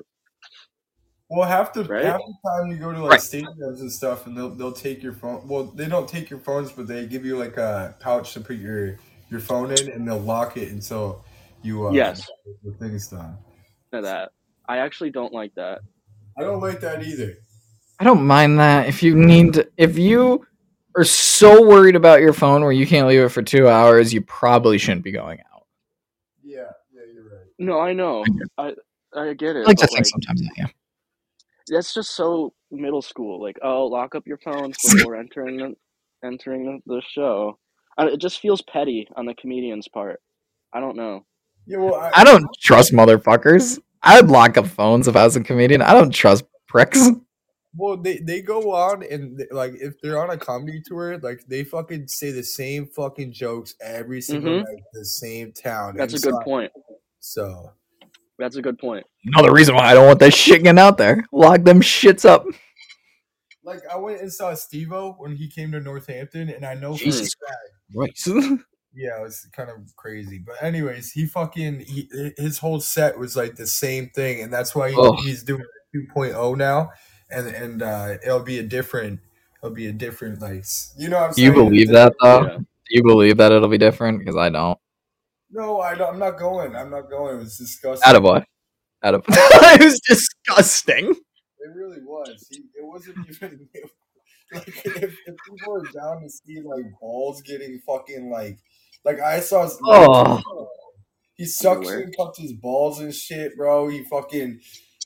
Well, half the Right? half the time you go to like Right. stadiums and stuff, and they'll they'll take your phone. Well, they don't take your phones, but they give you like a pouch to put your your phone in, and they'll lock it until you uh, Yes. the thing's done. To that, I actually don't like that. I don't like that either. I don't mind that. If you need, if you are so worried about your phone where you can't leave it for two hours, you probably shouldn't be going out. Yeah, yeah, you're right. No, I know. I I get I it. like to but, think like, sometimes that, yeah. that's just so middle school. Like, oh, lock up your phones before entering the, entering the, the show. I, it just feels petty on the comedian's part. I don't know. Yeah, well, I, I don't trust motherfuckers. I would lock up phones if I was a comedian. I don't trust pricks. well, they they go on and they- like if they're on a comedy tour, like they fucking say the same fucking jokes every single Mhm. night, the same town. That's a and good so- point. So That's a good point. Another reason why I don't want that shit getting out there. Lock them shits up. like I went and saw Steve-O when he came to Northampton, and I know for a Jesus fact- Christ. yeah, it was kind of crazy. But anyways, he fucking he, his whole set was like the same thing, and that's why he, Ugh. he's doing two point oh now, and and uh, it'll be a different, it'll be a different like s- you know what I'm Do you saying? believe that though? Yeah. Do you believe that it'll be different? Because I don't. No, I don't, I'm not going. I'm not going. It was disgusting. Attaboy. Attaboy. It was disgusting. It really was. He, it wasn't even like if, if people were down to see like balls getting fucking like like I saw. Oh. He suction cupped his balls and shit, bro. He fucking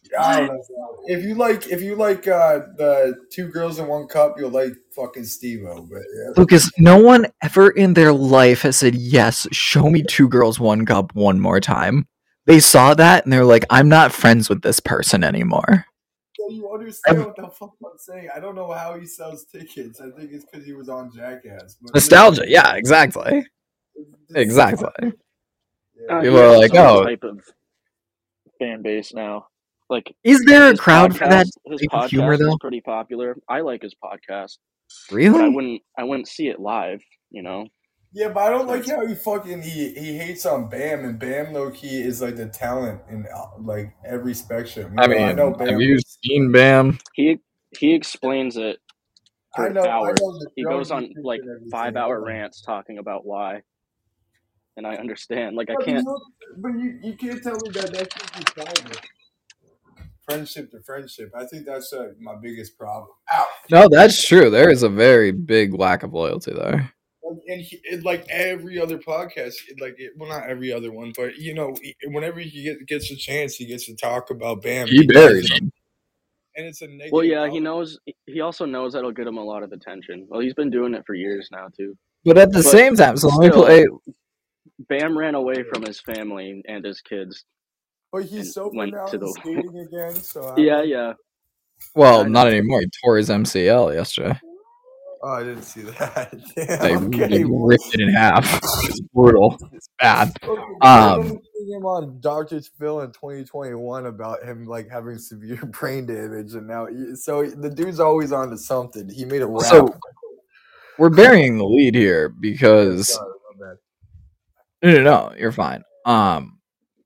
I don't know. If you like, if you like uh, the Two Girls in One Cup, you'll like fucking Steve-O. But yeah. Lucas, no one ever in their life has said, yes, show me Two Girls, One Cup one more time. They saw that and they're like, I'm not friends with this person anymore. So you understand what the fuck I'm saying? I don't know how he sells tickets. I think it's because he was on Jackass. But Nostalgia, yeah, exactly. Exactly. Uh, People he are has like, some oh. type of fan base now. Like, Is there a his crowd for that podcast- His type of podcast humor, is though? pretty popular. I like his podcast, but I Really? wouldn't. I wouldn't see it live. You know. Yeah, but I don't like how he fucking he, he hates on Bam, and Bam low key is like the talent in uh, like every spectrum. You I know, mean, I know Bam. have you seen Bam? He he explains it for I know, I hours. know the He drug goes on usage like and everything, five hour yeah. rants talking about why, and I understand. Like I But can't. you know- but you, you can't tell me that that should be private. Friendship to friendship. I think that's uh, my biggest problem. Ow. No, that's true. There is a very big lack of loyalty there. And, and he, it, like every other podcast, it, like it, well, not every other one, but you know, he- whenever he get, gets a chance, he gets to talk about Bam. He does buries it. him. And it's a negative. Well, yeah, he outlet. knows. He also knows that'll get him a lot of attention. Well, he's been doing it for years now too. But at the But same time, so let me still- play. Bam ran away from his family and his kids. But he's and sober went now. to He's the- skating again. So I Yeah, don't- yeah. Well, I not know. anymore. He tore his M C L yesterday. Oh, I didn't see that. They Damn, they okay. ripped it in half. It's brutal. It's bad. Okay, I Um, remember seeing him on Doctor Phil in twenty twenty-one about him like having severe brain damage, and now he- so the dude's always on to something. He made a rap. So we're burying the lead here because Sorry, my bad. no, no, no, you're fine. Um,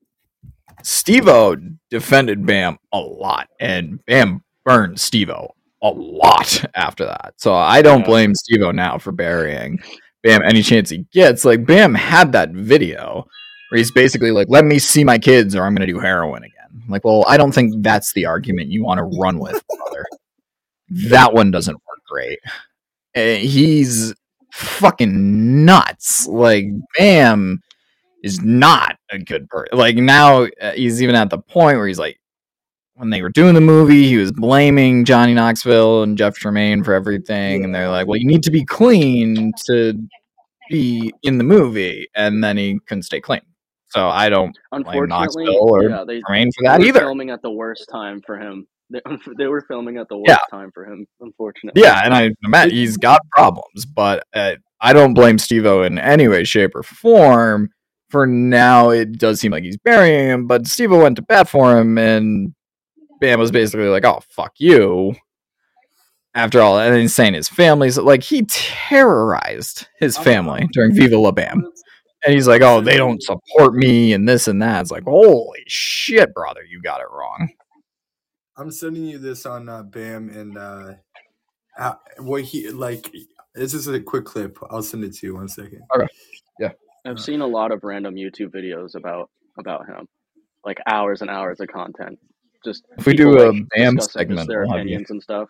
Steve-O defended Bam a lot, and Bam burned Steve-O a lot after that. So I don't Yeah. blame Steve-O now for burying Bam any chance he gets. Like, Bam had that video where he's basically like, let me see my kids or I'm going to do heroin again. Like, well, I don't think that's the argument you want to run with, brother. That one doesn't work great. Uh, he's fucking nuts. Like, Bam is not a good person. Like, now uh, he's even at the point where he's like, when they were doing the movie, he was blaming Johnny Knoxville and Jeff Tremaine for everything, and they're like, well, you need to be clean to be in the movie, and then he couldn't stay clean. So I don't blame Unfortunately, Knoxville or yeah, they, Tremaine for they that were either. filming at the worst time for him. They, they were filming at the worst Yeah. time for him, unfortunately. Yeah, and I Matt, he's got problems, but uh, I don't blame Steve-O in any way, shape, or form. For now, it does seem like he's burying him, but Steve-O went to bat for him, and Bam was basically like, "Oh, fuck you." After all, and he's saying his family's like he terrorized his family during Viva La Bam, and he's like, "Oh, they don't support me and this and that." It's like, holy shit, brother, you got it wrong. I'm sending you this on uh, Bam and uh, uh, what he like. This is a quick clip. I'll send it to you. One second. I've seen a lot of random YouTube videos about about him, like hours and hours of content. Just If we people, do a like, Bam discussing segment, just their we'll have you- opinions and stuff.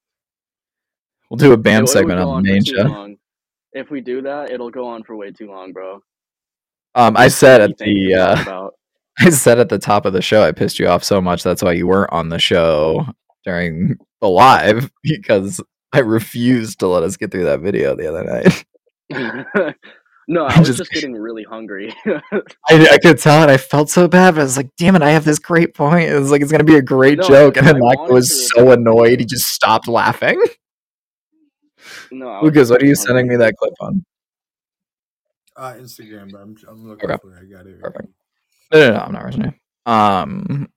We'll do a Bam It- it would segment go on for the main too show. long. If we do that, it'll go on for way too long, bro. Um, I said at Anything the to talk uh, about. I said at the top of the show, I pissed you off so much. That's why you weren't on the show during the live, because I refused to let us get through that video the other night. No, I I was just- just getting really hungry. I, I could tell it. I felt so bad, but I was like, damn it, I have this great point. It was like, it's going to be a great No, joke. And I then Michael wanted was to so review the annoyed, video. he just stopped laughing. No, I was Lucas, what are really you sending me hungry. that clip on? Uh, Instagram, but I'm, I'm looking Okay. for it. I got it. Perfect. No, no, no, I'm not rushing you. Um,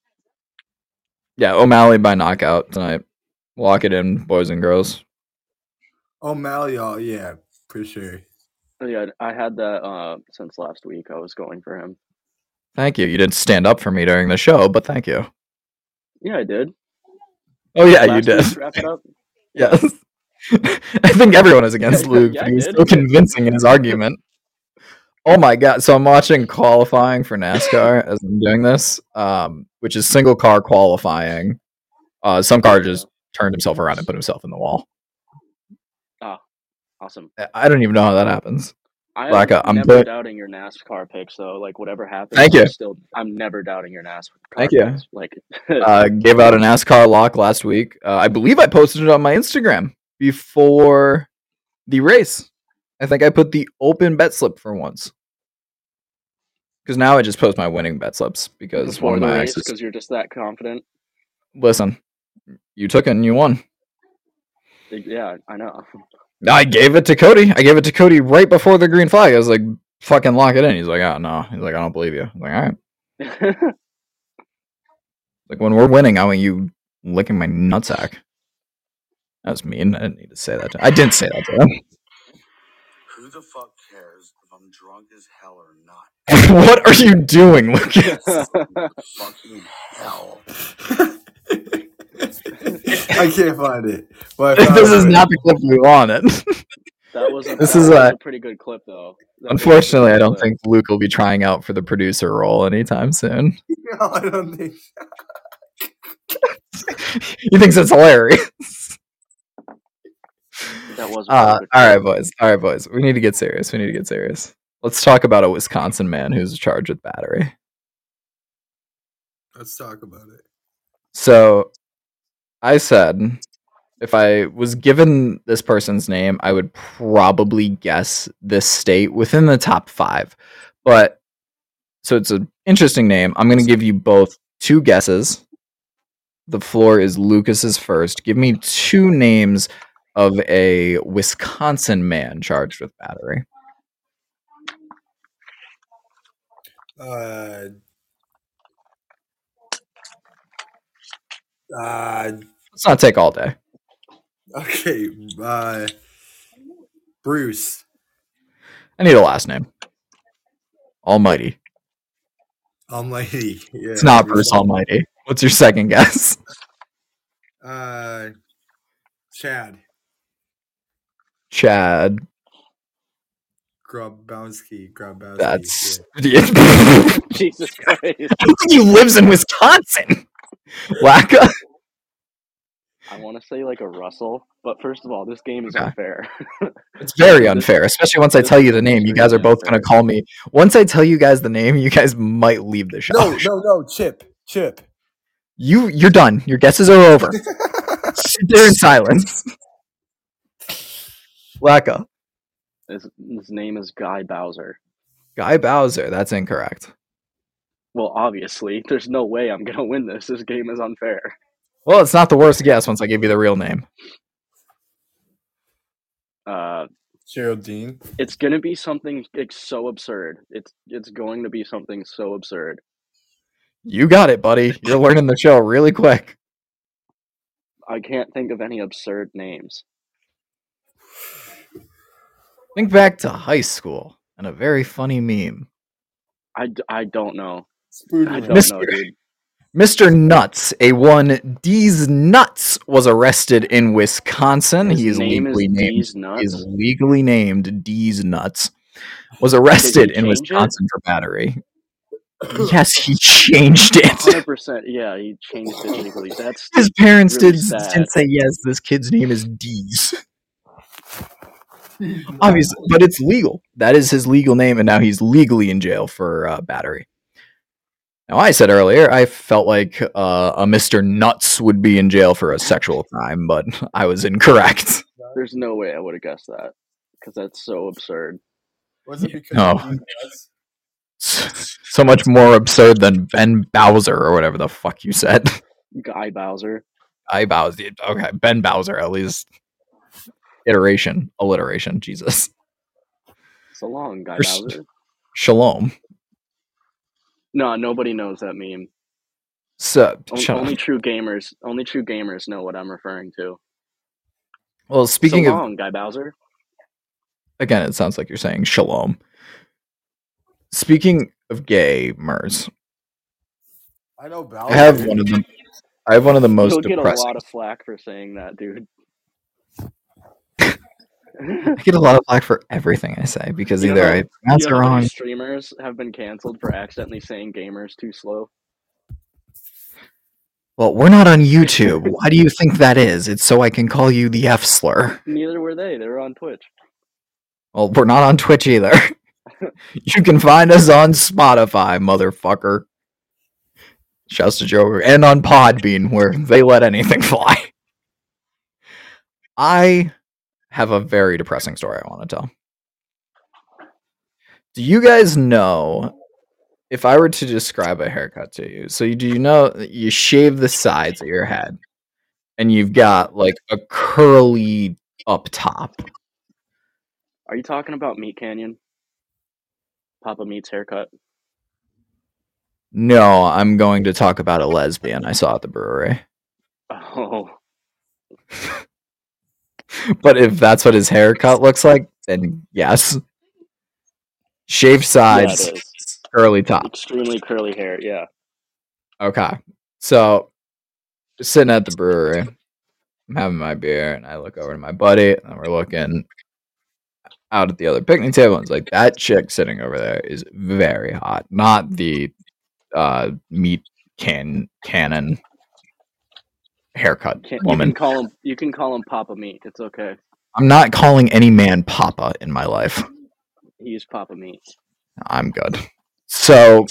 yeah, O'Malley by knockout tonight. Lock it in, boys and girls. O'Malley, oh yeah, for sure. Yeah, I had that uh, since last week. I was going for him. Thank you. You didn't stand up for me during the show, but thank you. Yeah, I did. Oh yeah, Last you did. week, wrap it up. Yes. I think everyone is against Yeah, Luke, yeah, but I he was did. so convincing in his argument. Oh my god! So I'm watching qualifying for NASCAR as I'm doing this, um, which is single car qualifying. Uh, some car just turned himself around and put himself in the wall. Awesome. I- I don't even know how that happens. I Like, am uh, I'm never put- doubting your NASCAR picks though. Like whatever happens, Thank you. I'm still I'm never doubting your NASCAR Thank you. picks. Like uh, gave out a NASCAR lock last week. Uh, I believe I posted it on my Instagram before the race. I think I put the open bet slip for once. Because now I just post my winning bet slips because before one of the my race, exes. because you're just that confident. Listen, you took it and you won. Yeah, I know. I gave it to Cody. I gave it to Cody right before the green flag. I was like, fucking lock it in. He's like, oh, no. He's like, I don't believe you. I'm like, all right. Like, when we're winning, I want you licking my nutsack. That was mean. I didn't need to say that to I didn't say that to him. Who the fuck cares if I'm drunk as hell or not? What are you doing, Lucas? Fucking hell. I can't find it. But I found This is it. not the clip we wanted. That was a, This that is was a- a pretty good clip though. That was a Unfortunately, good I don't clip. think Luke will be trying out for the producer role anytime soon. No, I don't think. He thinks it's hilarious. that was a Uh, pretty good all right, clip. boys. All right, boys. We need to get serious. We need to get serious. Let's talk about a Wisconsin man who's charged with battery. Let's talk about it. So, I said if I was given this person's name, I would probably guess this state within the top five. But so it's an interesting name. I'm going to give you both two guesses. The floor is Lucas's first. Give me two names of a Wisconsin man charged with battery. Uh, uh, Let's not take all day. okay. Uh, Bruce. I need a last name. Almighty. Almighty. Yeah, It's not Bruce Almighty. What's your second guess? Uh, Chad Chad. Grabowski. Grabowski. That's. yeah. Jesus Christ. I don't think he lives in Wisconsin. Wacka. I want to say like a Russell, but first of all, this game is Okay. unfair. It's very unfair, especially once I tell you the name. You guys are both going to call me. Once I tell you guys the name, you guys might leave the show. No, no, no. Chip. Chip. You, you're done. Your guesses are over. Sit there in silence. Wacka. His, his name is Guy Bowser. Guy Bowser. That's incorrect. Well, obviously, there's no way I'm gonna win this. This game is unfair. Well, it's not the worst guess once I give you the real name. Uh, Geraldine. it's gonna be something like so absurd. It's it's going to be something so absurd. You got it, buddy. You're learning the show really quick. I can't think of any absurd names. Think back to high school and a very funny meme. I, d- I don't know. I Spooderman. don't Mister know, dude. Mister Nuts, a one D's Nuts, was arrested in Wisconsin. His he is name is legally named. D's He Nuts? is legally named D's Nuts. Was arrested in change it? Wisconsin for battery. Yes, he changed it. one hundred percent. Yeah, he changed it legally. That's His parents really did, sad. did say yes. This kid's name is D's. Obviously, but it's legal. That is his legal name, and now he's legally in jail for uh, battery. Now, I said earlier I felt like uh, a Mister Nuts would be in jail for a sexual crime, but I was incorrect. There's no way I would have guessed that because that's so absurd. Was it because No. of us? So much more absurd than Ben Bowser or whatever the fuck you said. Guy Bowser. I Bowser. Okay, Ben Bowser at least. Iteration, alliteration. Jesus. So long, Guy Or sh- Bowser. Shalom. No, nobody knows that meme. So, O- shut only up. true gamers, only true gamers know what I'm referring to. Well, speaking so of, long, Guy Bowser. again, it sounds like you're saying shalom. Speaking of gamers, I know I Bowser. have one of the, I have one of the most You'll get a depressing. lot of flack for saying that, dude. I get a lot of flack for everything I say because You know either how- I pronounce you it know how many wrong. streamers have been canceled for accidentally saying gamers too slow? Well, we're not on YouTube. Why do you think that is? It's so I can call you the F slur. Neither were they. They were on Twitch. Well, we're not on Twitch either. You can find us on Spotify, motherfucker. Shouts to Joe. And on Podbean, where they let anything fly. I have a very depressing story I want to tell. Do you guys know, if I were to describe a haircut to you, so you, do you know you shave the sides of your head and you've got like a curly up top? Are you talking about Meat Canyon? Papa Meat's haircut? No, I'm going to talk about a lesbian I saw at the brewery. Oh. But if that's what his haircut looks like, then yes. Shaved sides, yeah, it is. curly top. Extremely curly hair, yeah. Okay. So, sitting at the brewery, I'm having my beer, and I look over to my buddy, and we're looking out at the other picnic table, and it's like, that chick sitting over there is very hot. Not the uh, meat can cannon haircut Can't, woman. You can call him. You can call him Papa Meat. It's okay. I'm not calling any man Papa in my life. He's Papa Meat. I'm good. So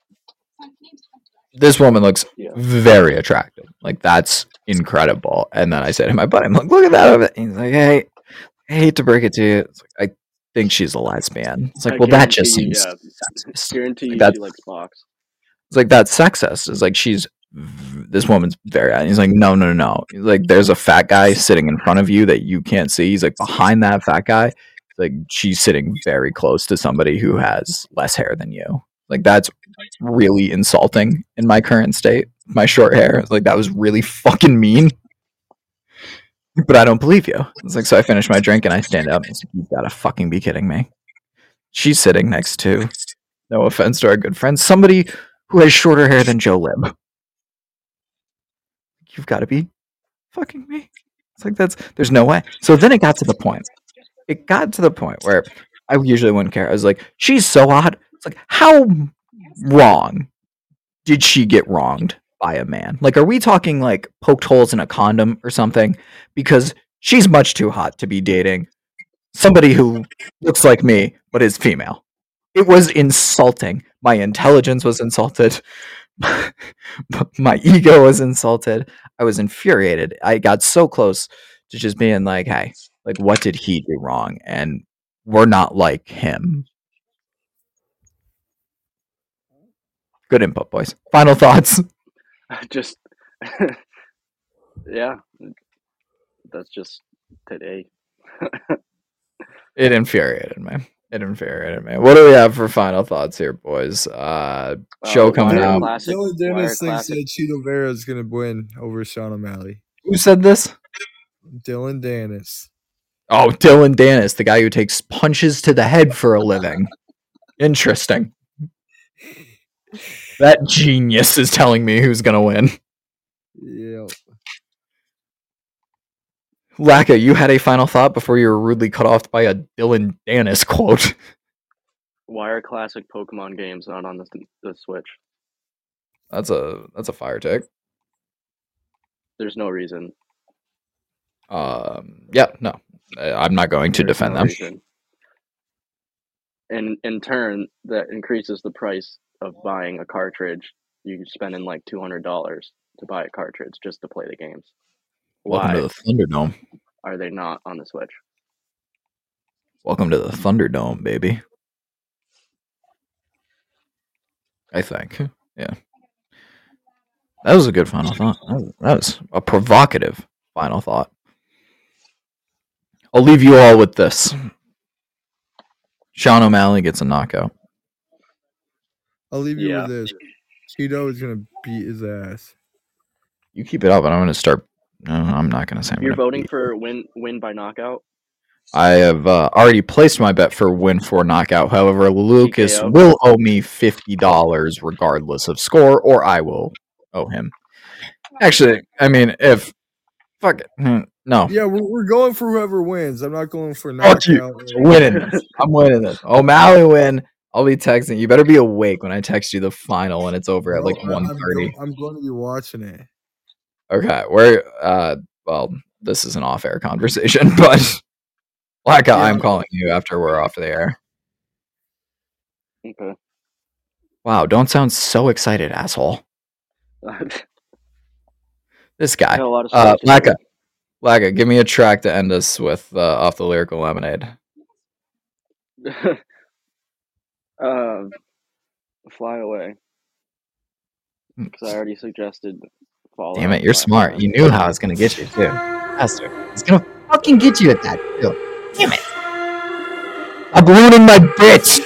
this woman looks Yeah. very attractive. Like, that's incredible. And then I said to my buddy, I'm like, look at that over there. He's like, hey, I hate to break it to you. It's like, I think she's a lesbian. It's like, I well, that just guarantee you, seems yeah. sexist. Guarantee you Like, that's- she likes box. It's like, that's sexist. It's like, she's this woman's very and he's like, no, no, no. He's like, there's a fat guy sitting in front of you that you can't see. He's like, behind that fat guy, like, she's sitting very close to somebody who has less hair than you. Like, that's really insulting in my current state. My short hair. It's like, that was really fucking mean. But I don't believe you. It's like, so I finish my drink and I stand up and it's like, you've got to fucking be kidding me. She's sitting next to, no offense to our good friend, somebody who has shorter hair than Joe Lib. You've got to be fucking me. It's like, that's, there's no way. So then it got to the point. It got to the point where I usually wouldn't care. I was like, she's so hot. It's like, how wrong did she get wronged by a man? Like, are we talking like poked holes in a condom or something? Because she's much too hot to be dating somebody who looks like me but is female. It was insulting. My intelligence was insulted. My ego was insulted. I was infuriated. I got so close to just being like, hey, like, what did he do wrong? And we're not like him. Good input, boys. Final thoughts. Just, yeah. That's just today. It infuriated me. It infuriated me. What do we have for final thoughts here, boys? Uh, show Uh, coming Wire out. Classic, Dylan Wire Dennis thinks Classic. that Cheeto Vera is going to win over Sean O'Malley. Who said this? Dylan Dennis. Oh, Dylan Dennis, the guy who takes punches to the head for a living. Interesting. That genius is telling me who's gonna win. Yeah. Laka, you had a final thought before you were rudely cut off by a Dylan Dennis quote. Wire Classic Pokemon games not on the, the Switch. That's a that's a fire take. There's no reason. Um, yeah, no, I- I'm not going to There's defend no them. reason. And in turn, that increases the price of buying a cartridge. You spending like two hundred dollars to buy a cartridge just to play the games. Welcome Why to the Thunderdome. are they not on the Switch? Welcome to the Thunderdome, baby. I think, yeah. That was a good final thought. That was, that was a provocative final thought. I'll leave you all with this. Sean O'Malley gets a knockout. I'll leave you Yeah. with this. Cheeto is going to beat his ass. You keep it up, and I'm going to start. No, I'm not going to say. I'm You're gonna voting beat- for win win by knockout. I have uh, already placed my bet for win for knockout. However, Lucas T K O. will owe me fifty dollars regardless of score, or I will owe him. Actually, I mean, if fuck it, hmm, no, Yeah, we're, we're going for whoever wins. I'm not going for Fuck you. knockout. winning this. I'm winning this. O'Malley win. I'll be texting. You better be awake when I text you the final when it's over at like No, I- I'm one thirty. go- I'm going to be watching it. Okay, we're uh well, this is an off-air conversation, but Laka, I'm calling you after we're off the air. Okay. Wow, don't sound so excited, asshole. This guy. I got a lot of Uh, stuff to do. Laka, Laka, give me a track to end us with uh, off the Lyrical Lemonade. uh, fly away. Because I Hmm. already suggested Fallout. Damn it, you're last smart. time. You knew how I was gonna get you too. Faster. It's gonna fucking get you at that too. Damn it. I'm ruining my bits.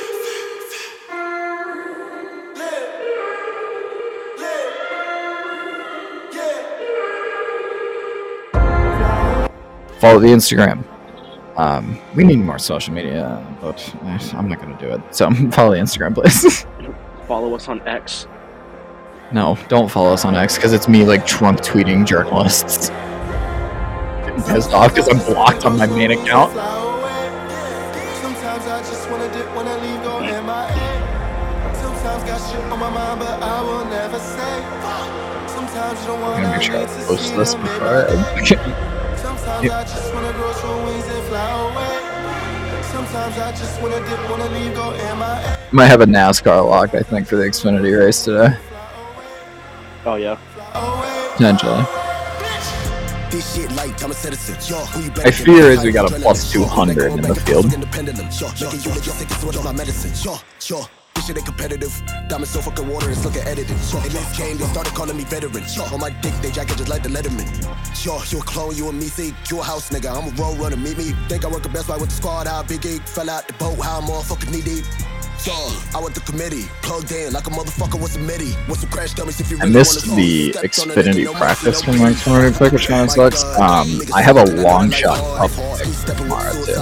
Follow the Instagram. Um, we need more social media, but eh, I'm not gonna do it. So follow the Instagram, please. Follow us on X. No, don't follow us on X because it's me like Trump tweeting journalists. Getting pissed off because I'm blocked on my main account. Sometimes I just wanna dip, wanna leave, go M I A. Sometimes got shit on my mind, but I will never say. Sometimes you don't I'm wanna gonna make sure I need to post see this them, before baby. I. Sometimes I just wanna grow some wings and fly away. Sometimes I just wanna dip, wanna leave, go M I A. Might have a NASCAR lock, I think, for the Xfinity race today. Oh, yeah. Potentially. This shit like I'm a citizen. Yo, who you My fear is we got a plus two hundred in the field. This shit ain't competitive. Diamond so fucking water, it's looking edited. In this game, they started calling me veteran. On my dick, they jacket just like the Letterman. Yo, you a clone, you a me, see, you a house nigga. I'm a road runner, meet me. Think I work the best right with the squad, how big geek. Fell out the boat, how I'm all fucking knee deep. Yo, I went to committee, plugged in like a motherfucker with some MIDI. With some crash dummies if you I really missed wanna the steps on a nigga, Xfinity no practice mercy, from no like twenty quick, which kind of sucks. Um, I have a long shot up tomorrow too.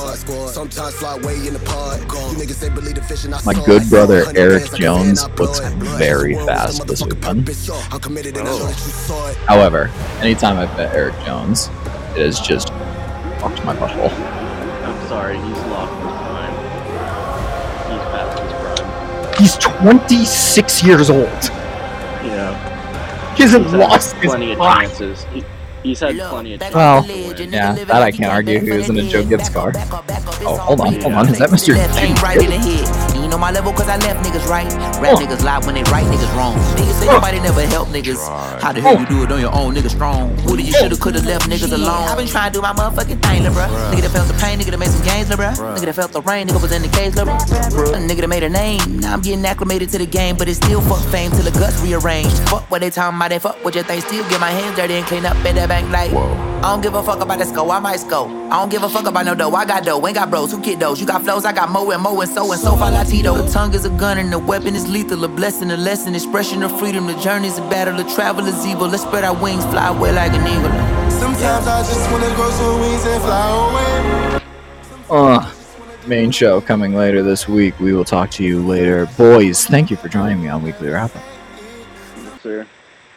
My good brother Eric Jones looks very fast this weekend. However, anytime I bet Eric Jones, it has just fucked my butthole. I'm sorry, he's lost his prime. He's past his prime. He's twenty-six years old. Yeah. He hasn't He's had lost his plenty of prime. chances. He, he's had plenty of chances. Well, to win. yeah, that I can't argue. He was in a Joe Gibbs car. Oh, hold on, hold on. Is that Mister Ain't right in the Gibbs? head. You know my level cause I left niggas right. Rap Oh. niggas lie when they write niggas wrong. Niggas say nobody never help niggas. How the hell you do it on your own, nigga strong? Who you shoulda coulda left niggas alone? I been trying to do my motherfucking thing, lil' bruh. Nigga that felt the pain, nigga that made some gains, lil' bruh. Nigga that felt the rain, nigga was in the cage, lil' bruh. Nigga that made a name. Now I'm getting acclimated to the game, but it's still fuck fame till the guts rearranged. Fuck what they talking about, they fuck what you think. Still get my hands dirty and clean up in that bank like. I don't give a fuck about the score, I might score. I don't give a fuck about no dough, I got dough. Ain't got bros, who get those? You got flows, I got mo and mo and so and so far Latino. The tongue is a gun and the weapon is lethal. A blessing, a lesson, expression of freedom. The journey's a battle, the travel is evil. Let's spread our wings, fly away like an eagle. Sometimes I just wanna grow some wings and fly away. Uh, main show coming later this week. We will talk to you later. Boys, thank you for joining me on Weekly Wrap Up. Yes, sir.